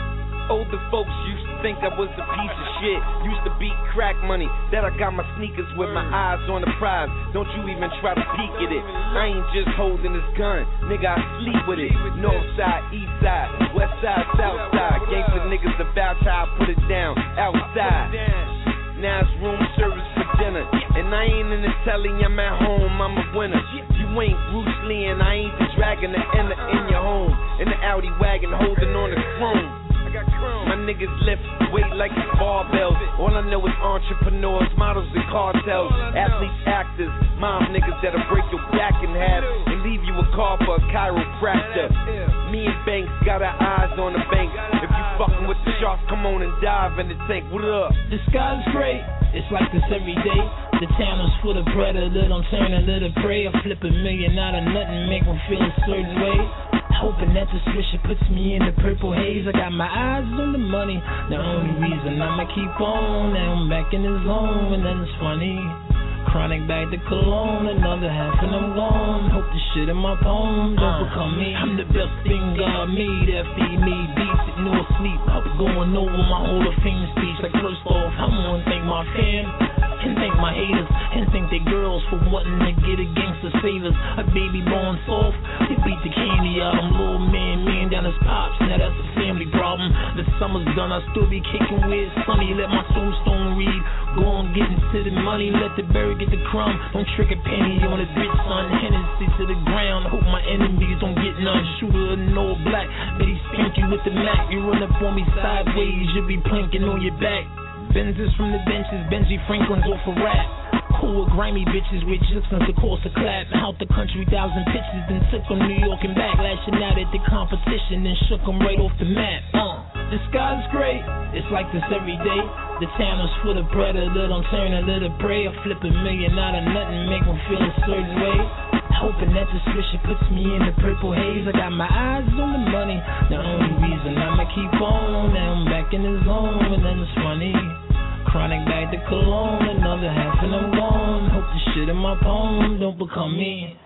Older folks used to think I was a piece of shit. Used to beat crack money. That I got my sneakers with my eyes on the prize. Don't you even try to peek at it. I ain't just holding this gun, nigga, I sleep with it. North side, east side, west side, south side. Gangsta niggas the vouch how I put it down outside. Now it's room service for dinner, and I ain't in the telly, I'm at home, I'm a winner. You ain't Bruce Lee, and I ain't the dragon to enter in your home. In the Audi wagon, holding on the chrome. My niggas lift weight like it's barbells. All I know is entrepreneurs, models, and cartels. Athletes, actors, mom niggas that'll break your back in half and leave you a car for a chiropractor. Me and Banks got our eyes on the bank. If you fucking with the sharks, come on and dive in the tank. What up? The sky's great, it's like this every day. The town is full of bread, a little turn, a little pray. I flip a million out of nothing, make them feel a certain way. Hoping that the swisher puts me in the purple haze. I got my eyes on the money, the only reason I'ma keep on. Now I'm back in the zone, and then it's funny. Chronic back to cologne, another half and I'm gone. Hope the shit in my poem don't become me. I'm the best thing God made, F E me beats, ignore sleep. I'm going over my Hall of Fame speech. Like first off, I'm gonna thank my fam, and thank my haters, and thank the girls for wanting to get a gangster savers. A baby born soft, they beat the candy out. I'm little man, man down his pops. Now that's a family problem. The summer's done, I still be kicking with Sunny. Let my tombstone read. Go on getting to the money, let the berry get the crumb. Don't trick a penny on a bitch, son. Hennessy to the ground. Hope my enemies don't get none. Shooter in all black, but he spank you with the Mac. You run up on me sideways, you'll be planking on your back. Benzes from the benches, Benji Franklin's off a rap. Cool with grimy bitches with just since the course of clap. Out the country, thousand pitches, then took them New York and back. Lashing out at the competition, then shook them right off the map. Uh, the sky's great, it's like this every day. The town is full of bread, a little turn, a little pray. I flip a million out of nothing, make them feel a certain way. Hoping that the swisher puts me in the purple haze. I got my eyes on the money, the only reason I'ma keep on. Now I'm back in the zone, and then it's funny. Chronic back to cologne, another half and I'm gone. Hope the shit in my poem don't become me.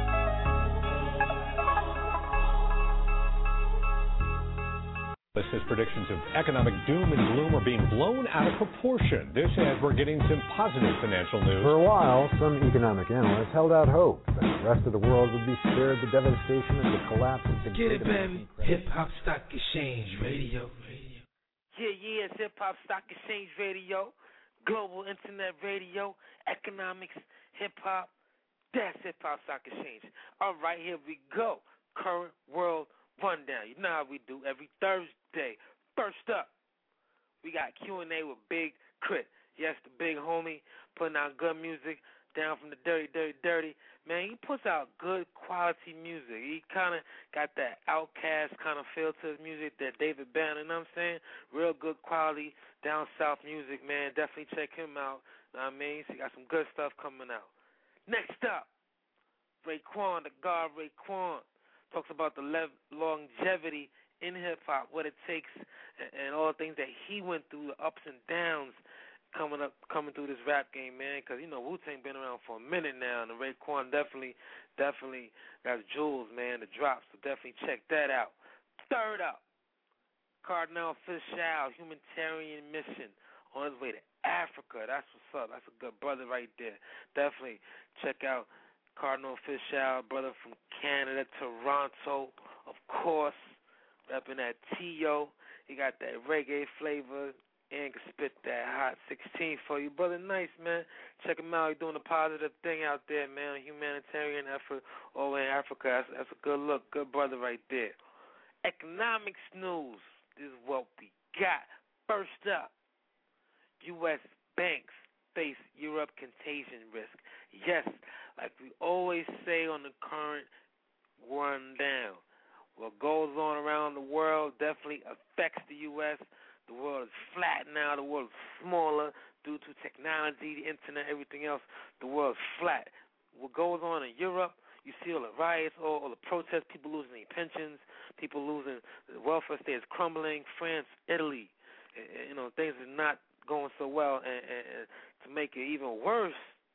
This is predictions of economic doom and gloom are being blown out of proportion. This as we're getting some positive financial news. For a while, some economic analysts held out hope that the rest of the world would be spared the devastation of the collapse of the Get it, baby. Hip Hop Stock Exchange Radio. Radio. Yeah, yeah, it's Hip Hop Stock Exchange Radio, global internet radio, economics, hip hop. That's Hip Hop Stock Exchange. All right, here we go. Current world rundown. You know how we do every Thursday. First up, we got Q and A with Big Crit. Yes, the big homie putting out good music down from the dirty, dirty, dirty. Man, he puts out good quality music. He kind of got that Outkast kind of feel to his music, that David Banner, you know what I'm saying? Real good quality down south music, man. Definitely check him out. You know what I mean? He got some good stuff coming out. Next up, Raekwon, the God Raekwon, talks about the lev- longevity in hip-hop, what it takes, and, and all the things that he went through, the ups and downs, coming up, coming through this rap game, man, because, you know, Wu-Tang been around for a minute now, and Raekwon definitely, definitely got jewels, man, the drops, so definitely check that out. Third up, Cardinal Fitzgerald, Humanitarian Mission, on his way to Africa. That's what's up. That's a good brother right there. Definitely check out Cardinal Fitzgerald, brother from Canada, Toronto, of course, repping that T O. He got that reggae flavor, and can spit that hot sixteen for you. Brother, nice, man. Check him out. He's doing a positive thing out there, man, a humanitarian effort over in Africa. That's, that's a good look. Good brother right there. Economics news. This is what we got. First up, U S banks face Europe contagion risk. Yes, like we always say on the current rundown, what goes on around the world definitely affects the U S The world is flat now. The world is smaller due to technology, the internet, everything else. The world is flat. What goes on in Europe, you see all the riots, all, all the protests, people losing their pensions, people losing, the welfare state is crumbling. France, Italy, you know, things are not going so well. And, and, and to make it even worse,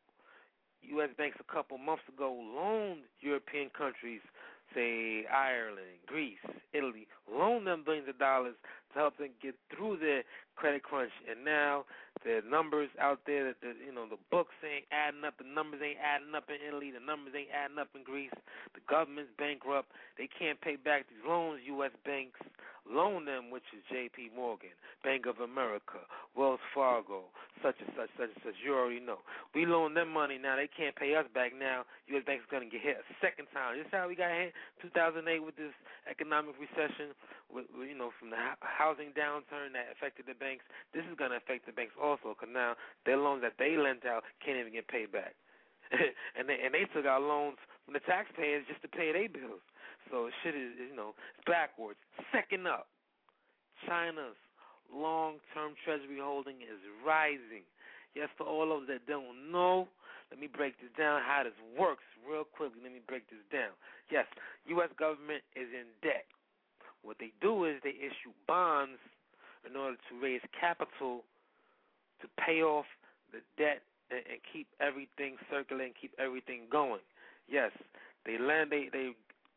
U S banks a couple months ago loaned European countries, say Ireland, Greece, Italy, loaned them billions of dollars to help them get through their credit crunch. And now the numbers out there, that the, you know, the books ain't adding up, the numbers ain't adding up in Italy, the numbers ain't adding up in Greece, the government's bankrupt, they can't pay back these loans U S banks loan them, which is J P Morgan, Bank of America, Wells Fargo, such and such, such and such. You already know. We loan them money now. They can't pay us back now. U S banks are going to get hit a second time. This is how we got hit two thousand eight with this economic recession, with, you know, from the housing downturn that affected the banks. This is going to affect the banks also, because now their loans that they lent out can't even get paid back. and they and they took out loans from the taxpayers just to pay their bills. So shit is, you know, it's backwards. Second up, China's long-term treasury holding is rising. Yes, for all of those that don't know, let me break this down, how this works real quickly. Let me break this down. Yes, U S government is in debt. What they do is they issue bonds in order to raise capital to pay off the debt and, and keep everything circulating, keep everything going. Yes, they lend, they, they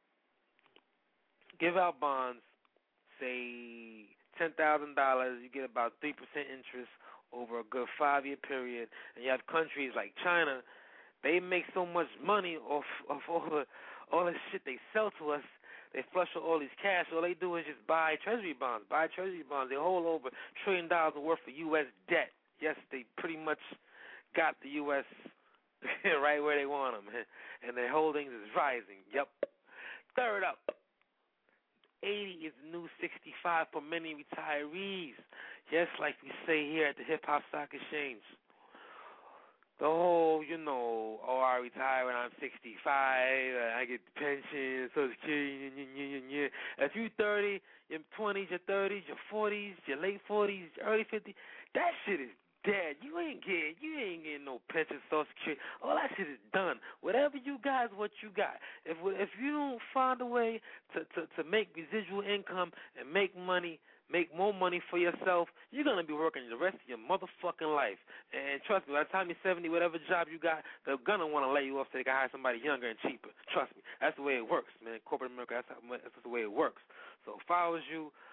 give out bonds, say ten thousand dollars, you get about three percent interest over a good five-year period. And you have countries like China, they make so much money off of all the all the shit they sell to us. They flush out all these cash. All they do is just buy treasury bonds, buy treasury bonds. They hold over a trillion dollars worth of U S debt. Yes, they pretty much got the U S right where they want them, and their holdings is rising. Yep. Third up, eighty is the new sixty-five for many retirees. Yes, like we say here at the Hip Hop Stock Exchange. The whole, you know, oh, I retire when I'm sixty-five, I get the pension, Social Security, if you're thirty, your twenties, your thirties, your forties, your late forties, your early fifties, that shit is dead. You ain't getting, you ain't getting no pension, Social Security. All that shit is done. Whatever you got is what you got. If if you don't find a way to, to, to make residual income and make money, make more money for yourself, you're going to be working the rest of your motherfucking life. And trust me, by the time you're seventy, whatever job you got, they're going to want to lay you off so they can hire somebody younger and cheaper. Trust me. That's the way it works, man. Corporate America, that's, how, that's the way it works. So if I was you,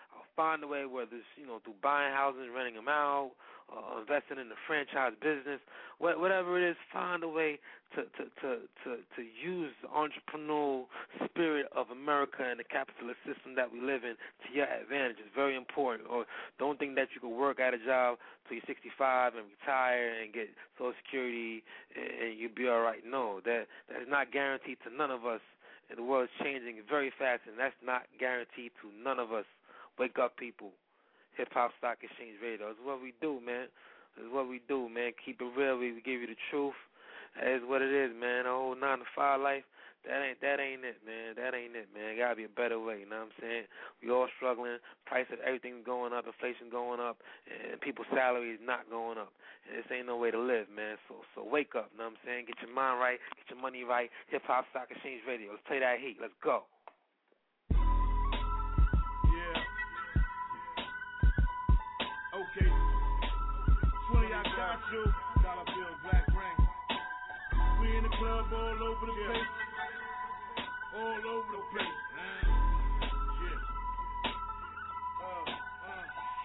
or find a way, whether it's, you know, through buying houses, renting them out, uh, investing in the franchise business, whatever it is, find a way to, to, to, to, to use the entrepreneurial spirit of America and the capitalist system that we live in to your advantage. It's very important. Or don't think that you can work at a job till you're sixty-five and retire and get Social Security and you'll be all right. No, that that is not guaranteed to none of us. And the world's changing very fast, and that's not guaranteed to none of us. Wake up, people. Hip-Hop Stock Exchange Radio. It's what we do, man. It's what we do, man. Keep it real. We give you the truth. That is what it is, man. The whole nine to five life, that ain't that ain't it, man. That ain't it, man. Gotta be a better way, you know what I'm saying? We all struggling. Price of everything's going up, inflation going up, and people's salaries not going up. And this ain't no way to live, man. So so wake up, you know what I'm saying? Get your mind right, get your money right. Hip-Hop Stock Exchange Radio. Let's play that heat. Let's go. Okay, twenty, I got you. Dollar bill, black ring. We in the club all over the place. All over the place. Yeah. Uh, uh.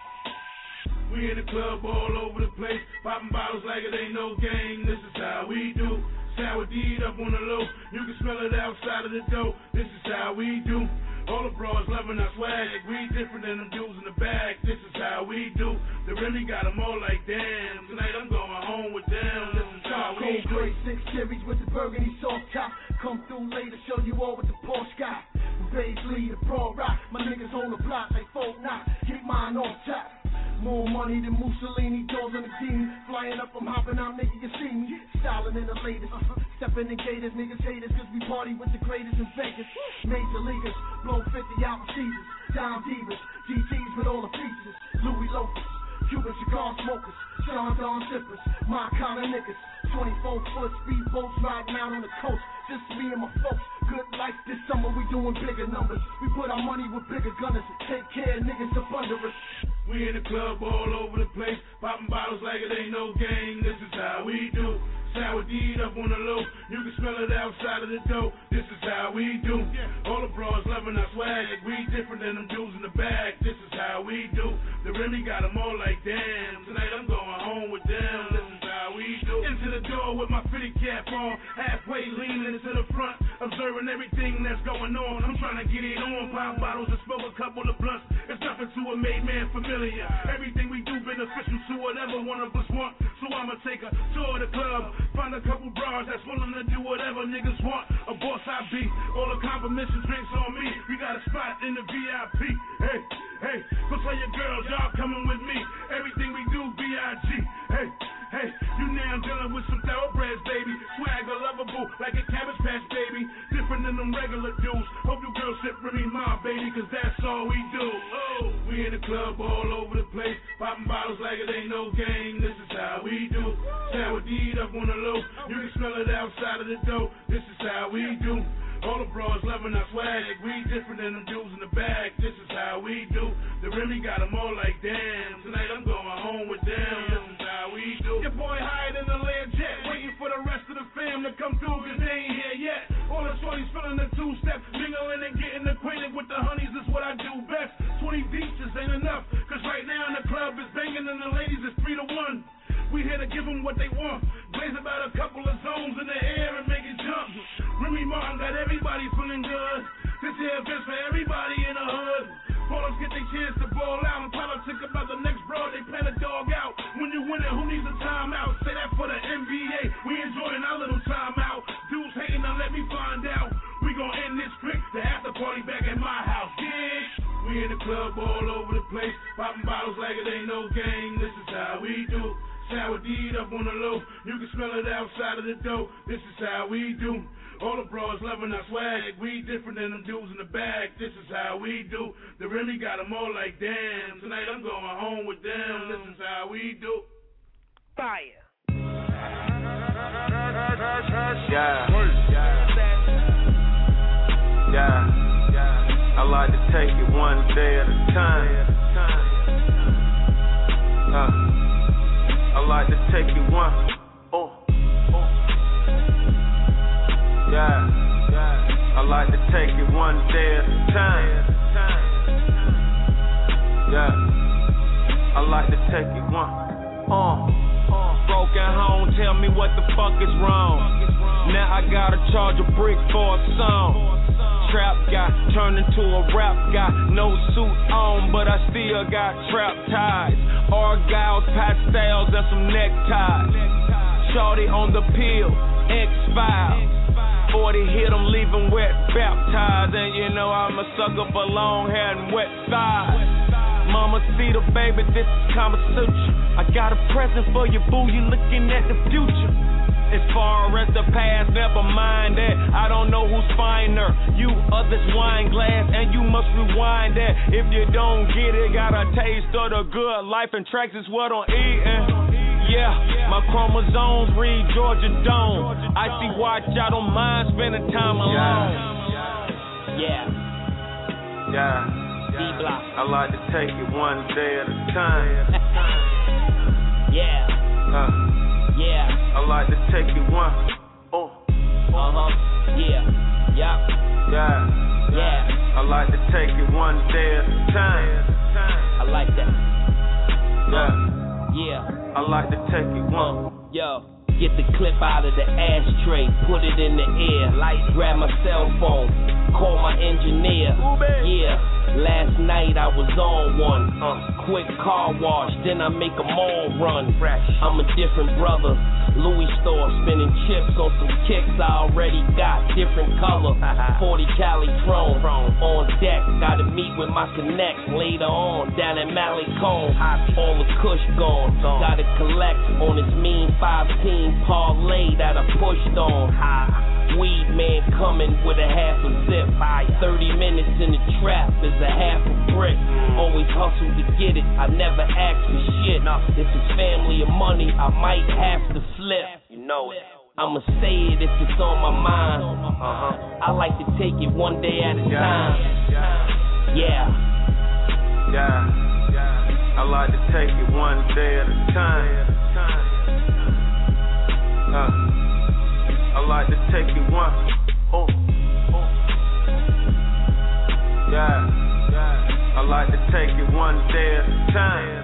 We in the club all over the place. Popping bottles like it ain't no game. This is how we do. Sour deed up on the low. You can smell it outside of the door. This is how we do. All the bros loving our swag. We different than them dudes in the bag. This is how we do. The Remy got them all like damn. Tonight I'm going home with them. This is how we do. Grade six series with the burgundy soft top. Come through later, show you all what the Porsche got. Baisley, the Pro Rock. My niggas on the block like folk knock. Keep mine on top. More money than Mussolini, doors on the team. Flying up, I'm hopping out, nigga, you see me. Styling in the latest. Uh-huh. Stepping in gators, niggas haters, cause we party with the greatest in Vegas. Major leaguers, blow fifty out in seasons. Down divas, G Ts with all the features. Louis loafers, Cuban cigar smokers. Sean Don sippers, my kind of niggas. twenty-four foot speedboats riding out on the coast. Just me and my folks. Good life this summer, we doing bigger numbers. We put our money with bigger gunners. Take care, niggas up under us. We in the club all over the place. Popping bottles like it ain't no game. This is how we do. Sour deed up on the low. You can smell it outside of the door. This is how we do. All the bros loving our swag. We different than them dudes in the bag. This is how we do. The Remy got them all like damn. Tonight I'm going home with them. This is how we do. Into the door with my fitted cap on. Halfway leaning to the front. Observing everything that's going on. I'm trying to get it on. Pop bottles and smoke a couple of blunts. It's nothing to a made man familiar. Everything we do beneficial to whatever one of us want. So I'ma take a tour of the club. Find a couple bras that's willing to do whatever niggas want. A boss I be. All the compliments drinks on me. We got a spot in the V I P. Hey, hey, go tell your girls y'all coming with me. Everything we do B I G. Hey, hey, you now dealing with some thoroughbreds, baby. Swagger lovable like a Cabbage Patch, baby. Different than them regular dudes. Hope you girls sit for me, my baby, cause that's all we do. Oh, we in the club all over the place. Popping bottles like it ain't no game. This is how we do. Sour deed up on the low. You can smell it outside of the door. This is how we do. All the bros loving our swag. We different than them dudes in the bag. This is how we do. The Remy got them all like damn. Tonight I'm going home with them. This is how we do. Your boy higher than the Learjet. Waiting for the rest of the fam to come through cause they ain't here yet. All the shorties feeling the two-step. Mingling and getting acquainted with the honeys is what I do best. twenty beaches ain't enough. Cause right now in the club is banging and the ladies is three to one. We here to give them what they want. Blaze about a couple of zones in the air and make it jump. Remy Martin got everybody feeling good. This here event's for everybody in the hood. Ballers get their chance to ball out and politic about the next broad. They plan a dog out. When you win it, who needs a timeout? Say that for the N B A. We enjoying our little timeout. Dudes hating, now let me find out. We gon' end this quick. The after party back at my house. Yeah. We in the club all over the place. Popping bottles like it ain't no game. This is how we do. Sour deed up on the low. You can smell it outside of the door. This is how we do. All the bros loving our swag. We different than them dudes in the bag. This is how we do. The Remy got them all like damn. Tonight I'm going home with them. This is how we do. Fire. Yeah. Yeah. I like to take it one day at a time. Uh. I like to take it one. Oh. Yeah. I like to take it one day at a time. what the fuck is wrong. Now I gotta charge a brick for a song. Trap guy turned into a rap guy. No suit on, but I still got trap ties. Argyles, pastels, and some neckties. Shorty on the pill, X-Files. forty hit him, leave him wet, baptized. And you know I'm a sucker for long hair and wet thighs. Mama see the baby, this is Kama Sutra. I got a present for you, boo, you looking at the future. As far as the past, never mind that. I don't know who's finer, you or this wine glass, and you must rewind that. If you don't get it, got a taste of the good life, and tracks is what I'm eating. Yeah, my chromosomes read Georgia Dome. I see watch, I don't mind spending time alone. Yeah. Yeah. D-Block. I like to take it one day at a time. Yeah. Uh. Yeah. I like to take it one. Oh. Uh-huh. Yeah. Yup. Yeah. Yeah. I like to take it one day at a time. I like that. Yeah. Yeah. I like to take it one. Yo. Get the clip out of the ashtray, put it in the air. Light, grab my cell phone, call my engineer. Yeah, last night I was on one. Uh, quick car wash, then I make them all run. I'm a different brother. Louis store, spinning chips on some kicks I already got, different color. forty cali chrome on deck. Gotta meet with my connects later on down at Malecone. All the kush gone. Gotta collect on this mean five-team parlay that I pushed on. Weed man coming with a half a zip. thirty minutes in the trap is a half a brick. Always hustle to get it, I never ask for shit. If it's family or money, I might have to flip. You know it. I'ma say it if it's on my mind. Uh-huh. I like to take it one day at a time. Yeah. Yeah. I like to take it one day at a time. Uh, I like to take it one. Oh. Yeah. I like to take it one day at a time.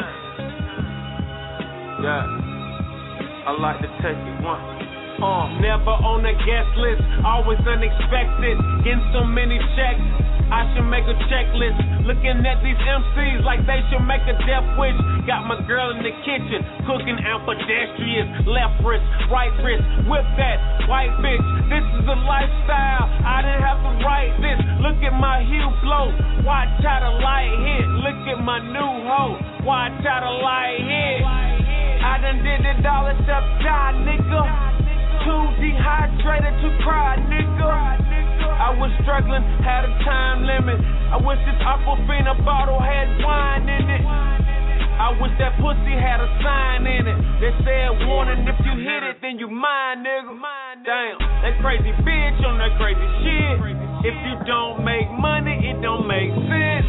Yeah. I like to take it one. Uh, never on a guest list, always unexpected. Getting so many checks, I should make a checklist. Looking at these M Cs like they should make a death wish. Got my girl in the kitchen, cooking out pedestrians. Left wrist, right wrist, whip that white bitch. This is a lifestyle, I didn't have to write this. Look at my heel blow, watch how the light hit. Look at my new hoe, watch how the light hit. I done did it all except die, nigga. Too dehydrated to cry, nigga. I was struggling, had a time limit. I wish this Aquafina bottle had wine in it. I wish that pussy had a sign in it that said warning, if you hit it, then you mine, nigga. Damn, that crazy bitch on that crazy shit. If you don't make money, it don't make sense.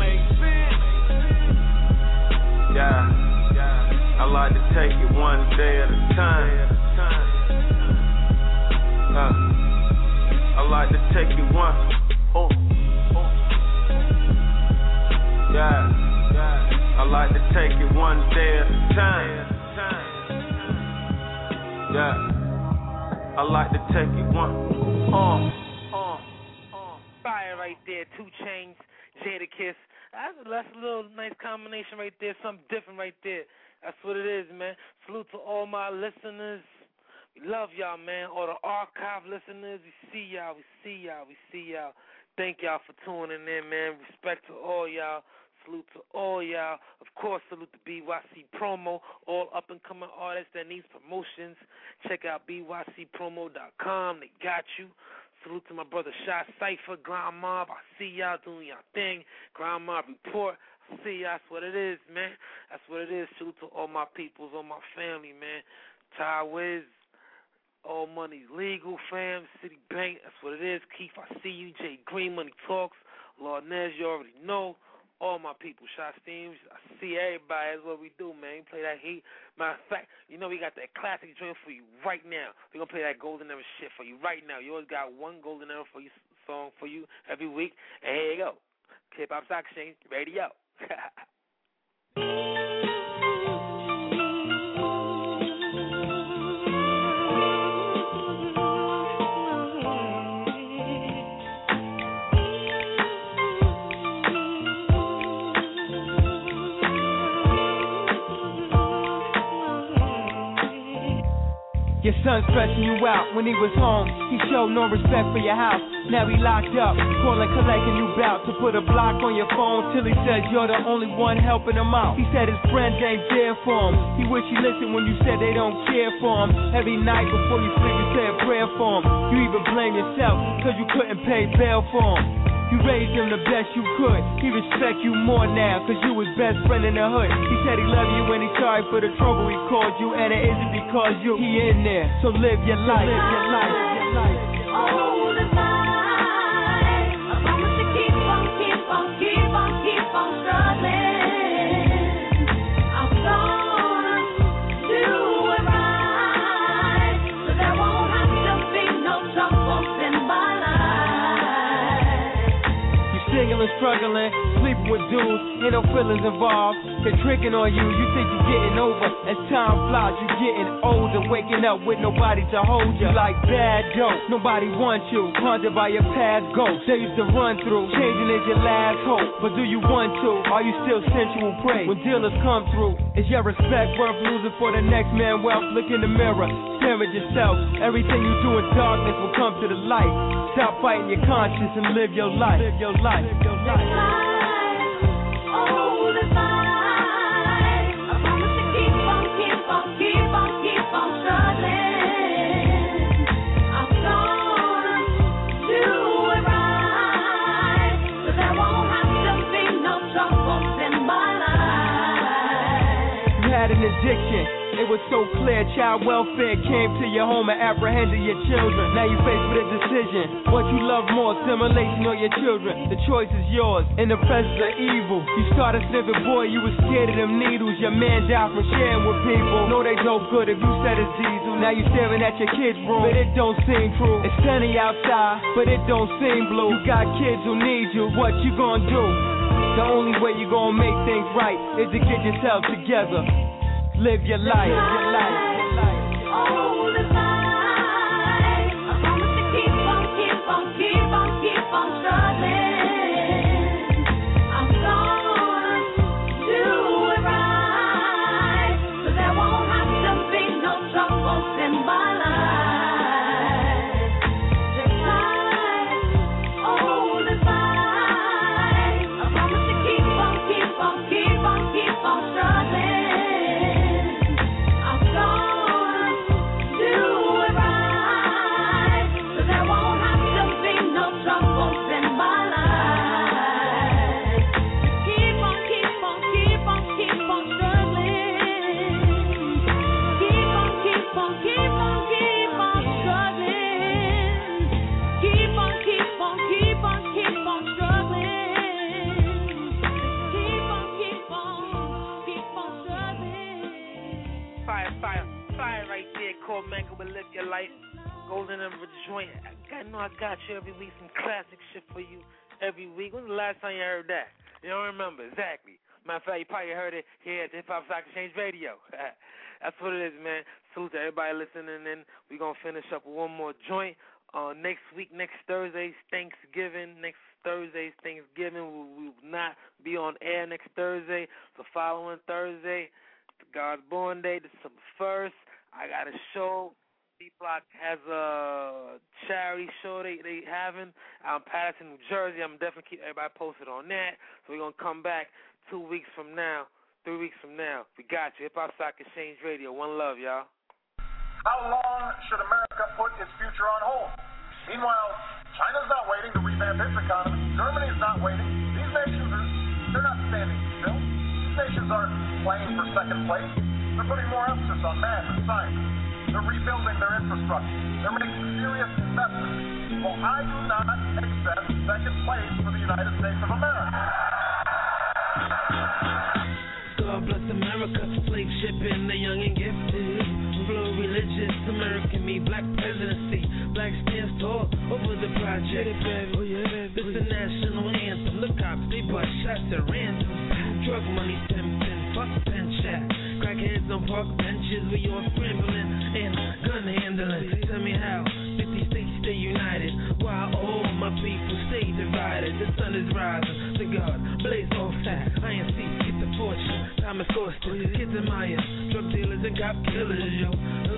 Yeah. I like to take it one day at a time. Uh, I like to take it one. Oh. Yeah. I like to take it one day at a time. Yeah. I like to take it one. Uh. Uh. Uh. Fire right there. Two Chainz, Jadakiss. That's, that's a little nice combination right there. Something different right there. That's what it is, man. Salute to all my listeners. We love y'all, man. All the archive listeners, we see y'all, we see y'all, we see y'all. Thank y'all for tuning in, man. Respect to all y'all. Salute to all y'all. Of course, salute to B Y C Promo, all up-and-coming artists that needs promotions. Check out B Y C promo dot com. They got you. Salute to my brother Shot Cypher, Grand Mob. I see y'all doing y'all thing. Grand Mob Report. See, that's what it is, man. That's what it is. Salute to all my peoples, all my family, man. Ty Wiz, All Money's Legal, fam, City Bank, that's what it is. Keith, I see you. Jay Green, Money Talks. Lord Nez, you already know. All my people, Shot Steams, I see everybody. That's what we do, man. We play that heat. Matter of fact, you know we got that classic joint for you right now. We're going to play that Golden Era shit for you right now. You always got one Golden Era for you song for you every week. And here you go. Hip-Hop Stock Exchange Radio. Your son stressing you out when he was home. He showed no respect for your house. Now he locked up, calling, collecting you bout to put a block on your phone till he says you're the only one helping him out. He said his friends ain't there for him. He wish he listened when you said they don't care for him. Every night before you sleep you say a prayer for him. You even blame yourself cause you couldn't pay bail for him. You raised him the best you could. He respect you more now cause you his best friend in the hood. He said he love you and he sorry for the trouble he caused you, and it isn't because you he in there. So live your life, live your life, live your life. Oh, the fight. I promise to keep on, keep on, keep on, keep on struggling. I'm gonna do it right, so there won't have to be no troubles in my life. You single and struggling, sleeping with dudes, ain't no feelings involved. They're tricking on you, you think you're getting over. As time flies, you're getting older, waking up with nobody to hold you. Like bad dope, nobody wants you. Haunted by your past ghosts they used to run through. Changing is your last hope, but do you want to? Are you still sensual prey when dealers come through? Is your respect worth losing for the next man wealth? Look in the mirror, stare at yourself. Everything you do in darkness will come to the light. Stop fighting your conscience and live your life. Live your life. Live your life. Oh, the fight. I promise to keep on, keep on, keep on, keep on struggling. I'm gonna do it right, so there won't have to be no troubles in my life. You had an addiction. It was so clear, child welfare came to your home and apprehended your children. Now you faced with a decision. What you love more, stimulation or your children? The choice is yours. In the presence of evil, you started sniffing, boy, you was scared of them needles. Your man died from sharing with people. Know they dope good if you said it's diesel. Now you staring at your kid's room, but it don't seem true. It's sunny outside, but it don't seem blue. You got kids who need you, what you gonna do? The only way you gonna make things right is to get yourself together. Live your life, your life, your life. Oh, the fight. I promise to keep on, keep on, keep on, keep on struggling. I'm gonna do it right, so there won't have to be no troubles in my life. The fight. Oh, the fight. I promise to keep on, keep on, keep on, keep on struggling. Mango will live your life. Golden Ember joint. I know I got you every week. Some classic shit for you every week. When's the last time you heard that? You don't remember exactly. Matter of fact, you probably heard it here at the Hip Hop Stock Exchange Radio. That's what it is, man. Salute to everybody listening in. We're gonna finish up with one more joint. Uh, next week, next Thursday's Thanksgiving. Next Thursday's Thanksgiving. We will not be on air next Thursday. The following Thursday, God's Born Day, December first. I got a show. D-Block has a charity show they they having out in Patterson, New Jersey. I'm definitely keep everybody posted on that. So we're gonna come back two weeks from now, three weeks from now. We got you. Hip Hop Stock Exchange Radio. One love, y'all. How long should America put its future on hold? Meanwhile, China's not waiting to revamp its economy. Germany's not waiting. These nations are they're not standing still. These nations aren't playing for second place. They're putting more emphasis on math and science. They're rebuilding their infrastructure. They're making serious investments. Well, I do not accept second place for the United States of America. God bless America, slave shipping, the young and gifted. Flow religious, American me, black presidency. Black stands tall over the project. This the national anthem. The cops, they bust shots at random. Drug money tempting, fuck pen chat. Crackheads on park benches, we all scrambling and gun handling. Tell me how fifty states stay united while all my people stay divided. The sun is rising, the God blaze all fat. I N C, get the fortune. Thomas Costa, kids in Maya, drug dealers and cop killers, yo. Those feelings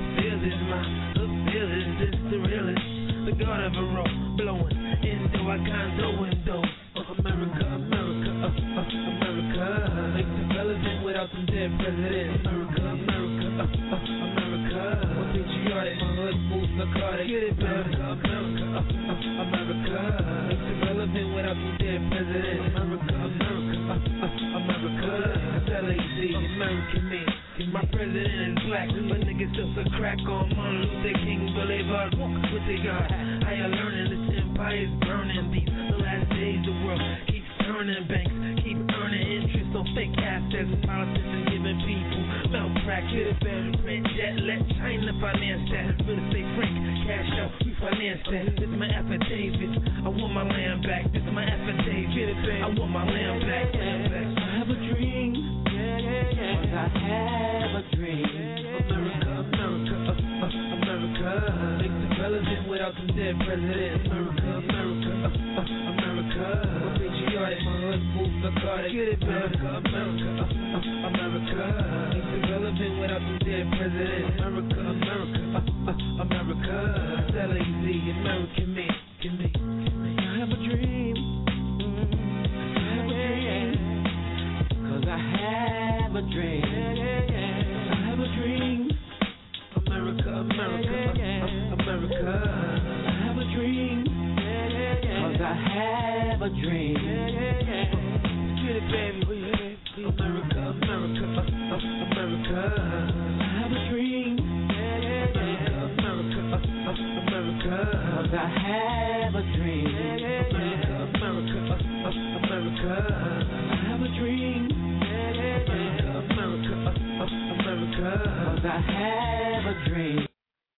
is my hook bill, is this the realest? The God of a rope, blowing into a condo window. Uh, America, America, uh, uh, America. Makes it relevant without some dead presidents. America, America, uh, uh, America. More patriotic, my hood moves narcotic. Get it, America, America, uh, uh, America. Makes it relevant without some dead presidents. America, America, uh, uh, America. That's L A Z, American me. My president is black, but niggas still a crack on Martin Luther King Boulevard. Walk with the God. How you learning this empire's burning? These the last days the world keeps turning. Banks keep earning interest on fake assets. Politicians giving people malpractice. Rent debt, let China finance that. Real estate frank, cash out, we finance that. This is my affidavit. I want my land back. This is my affidavit. I want my land back. Land back. I have a dream. Cause I have a dream. America, America, uh, uh, America. Makes it relevant without some dead presidents. America, America, uh, uh, America. More patriotic, my hood moves narcotic. Get it, America, America, uh, uh, America. Makes it relevant without some dead presidents. America, America, uh, uh, America. That's L A Z, American me, can me, can me. I have a dream. I have a dream. Cause I have a dream. I have a dream. America, America, uh, America. I have a dream. Cause I have a dream. Get it, baby. America, America, uh, uh, America. I have a dream. America, America, uh, uh, America. Cause I have a dream. America, America, uh, uh, America. I have a dream. America, America, uh, uh, America. Cause I have a dream.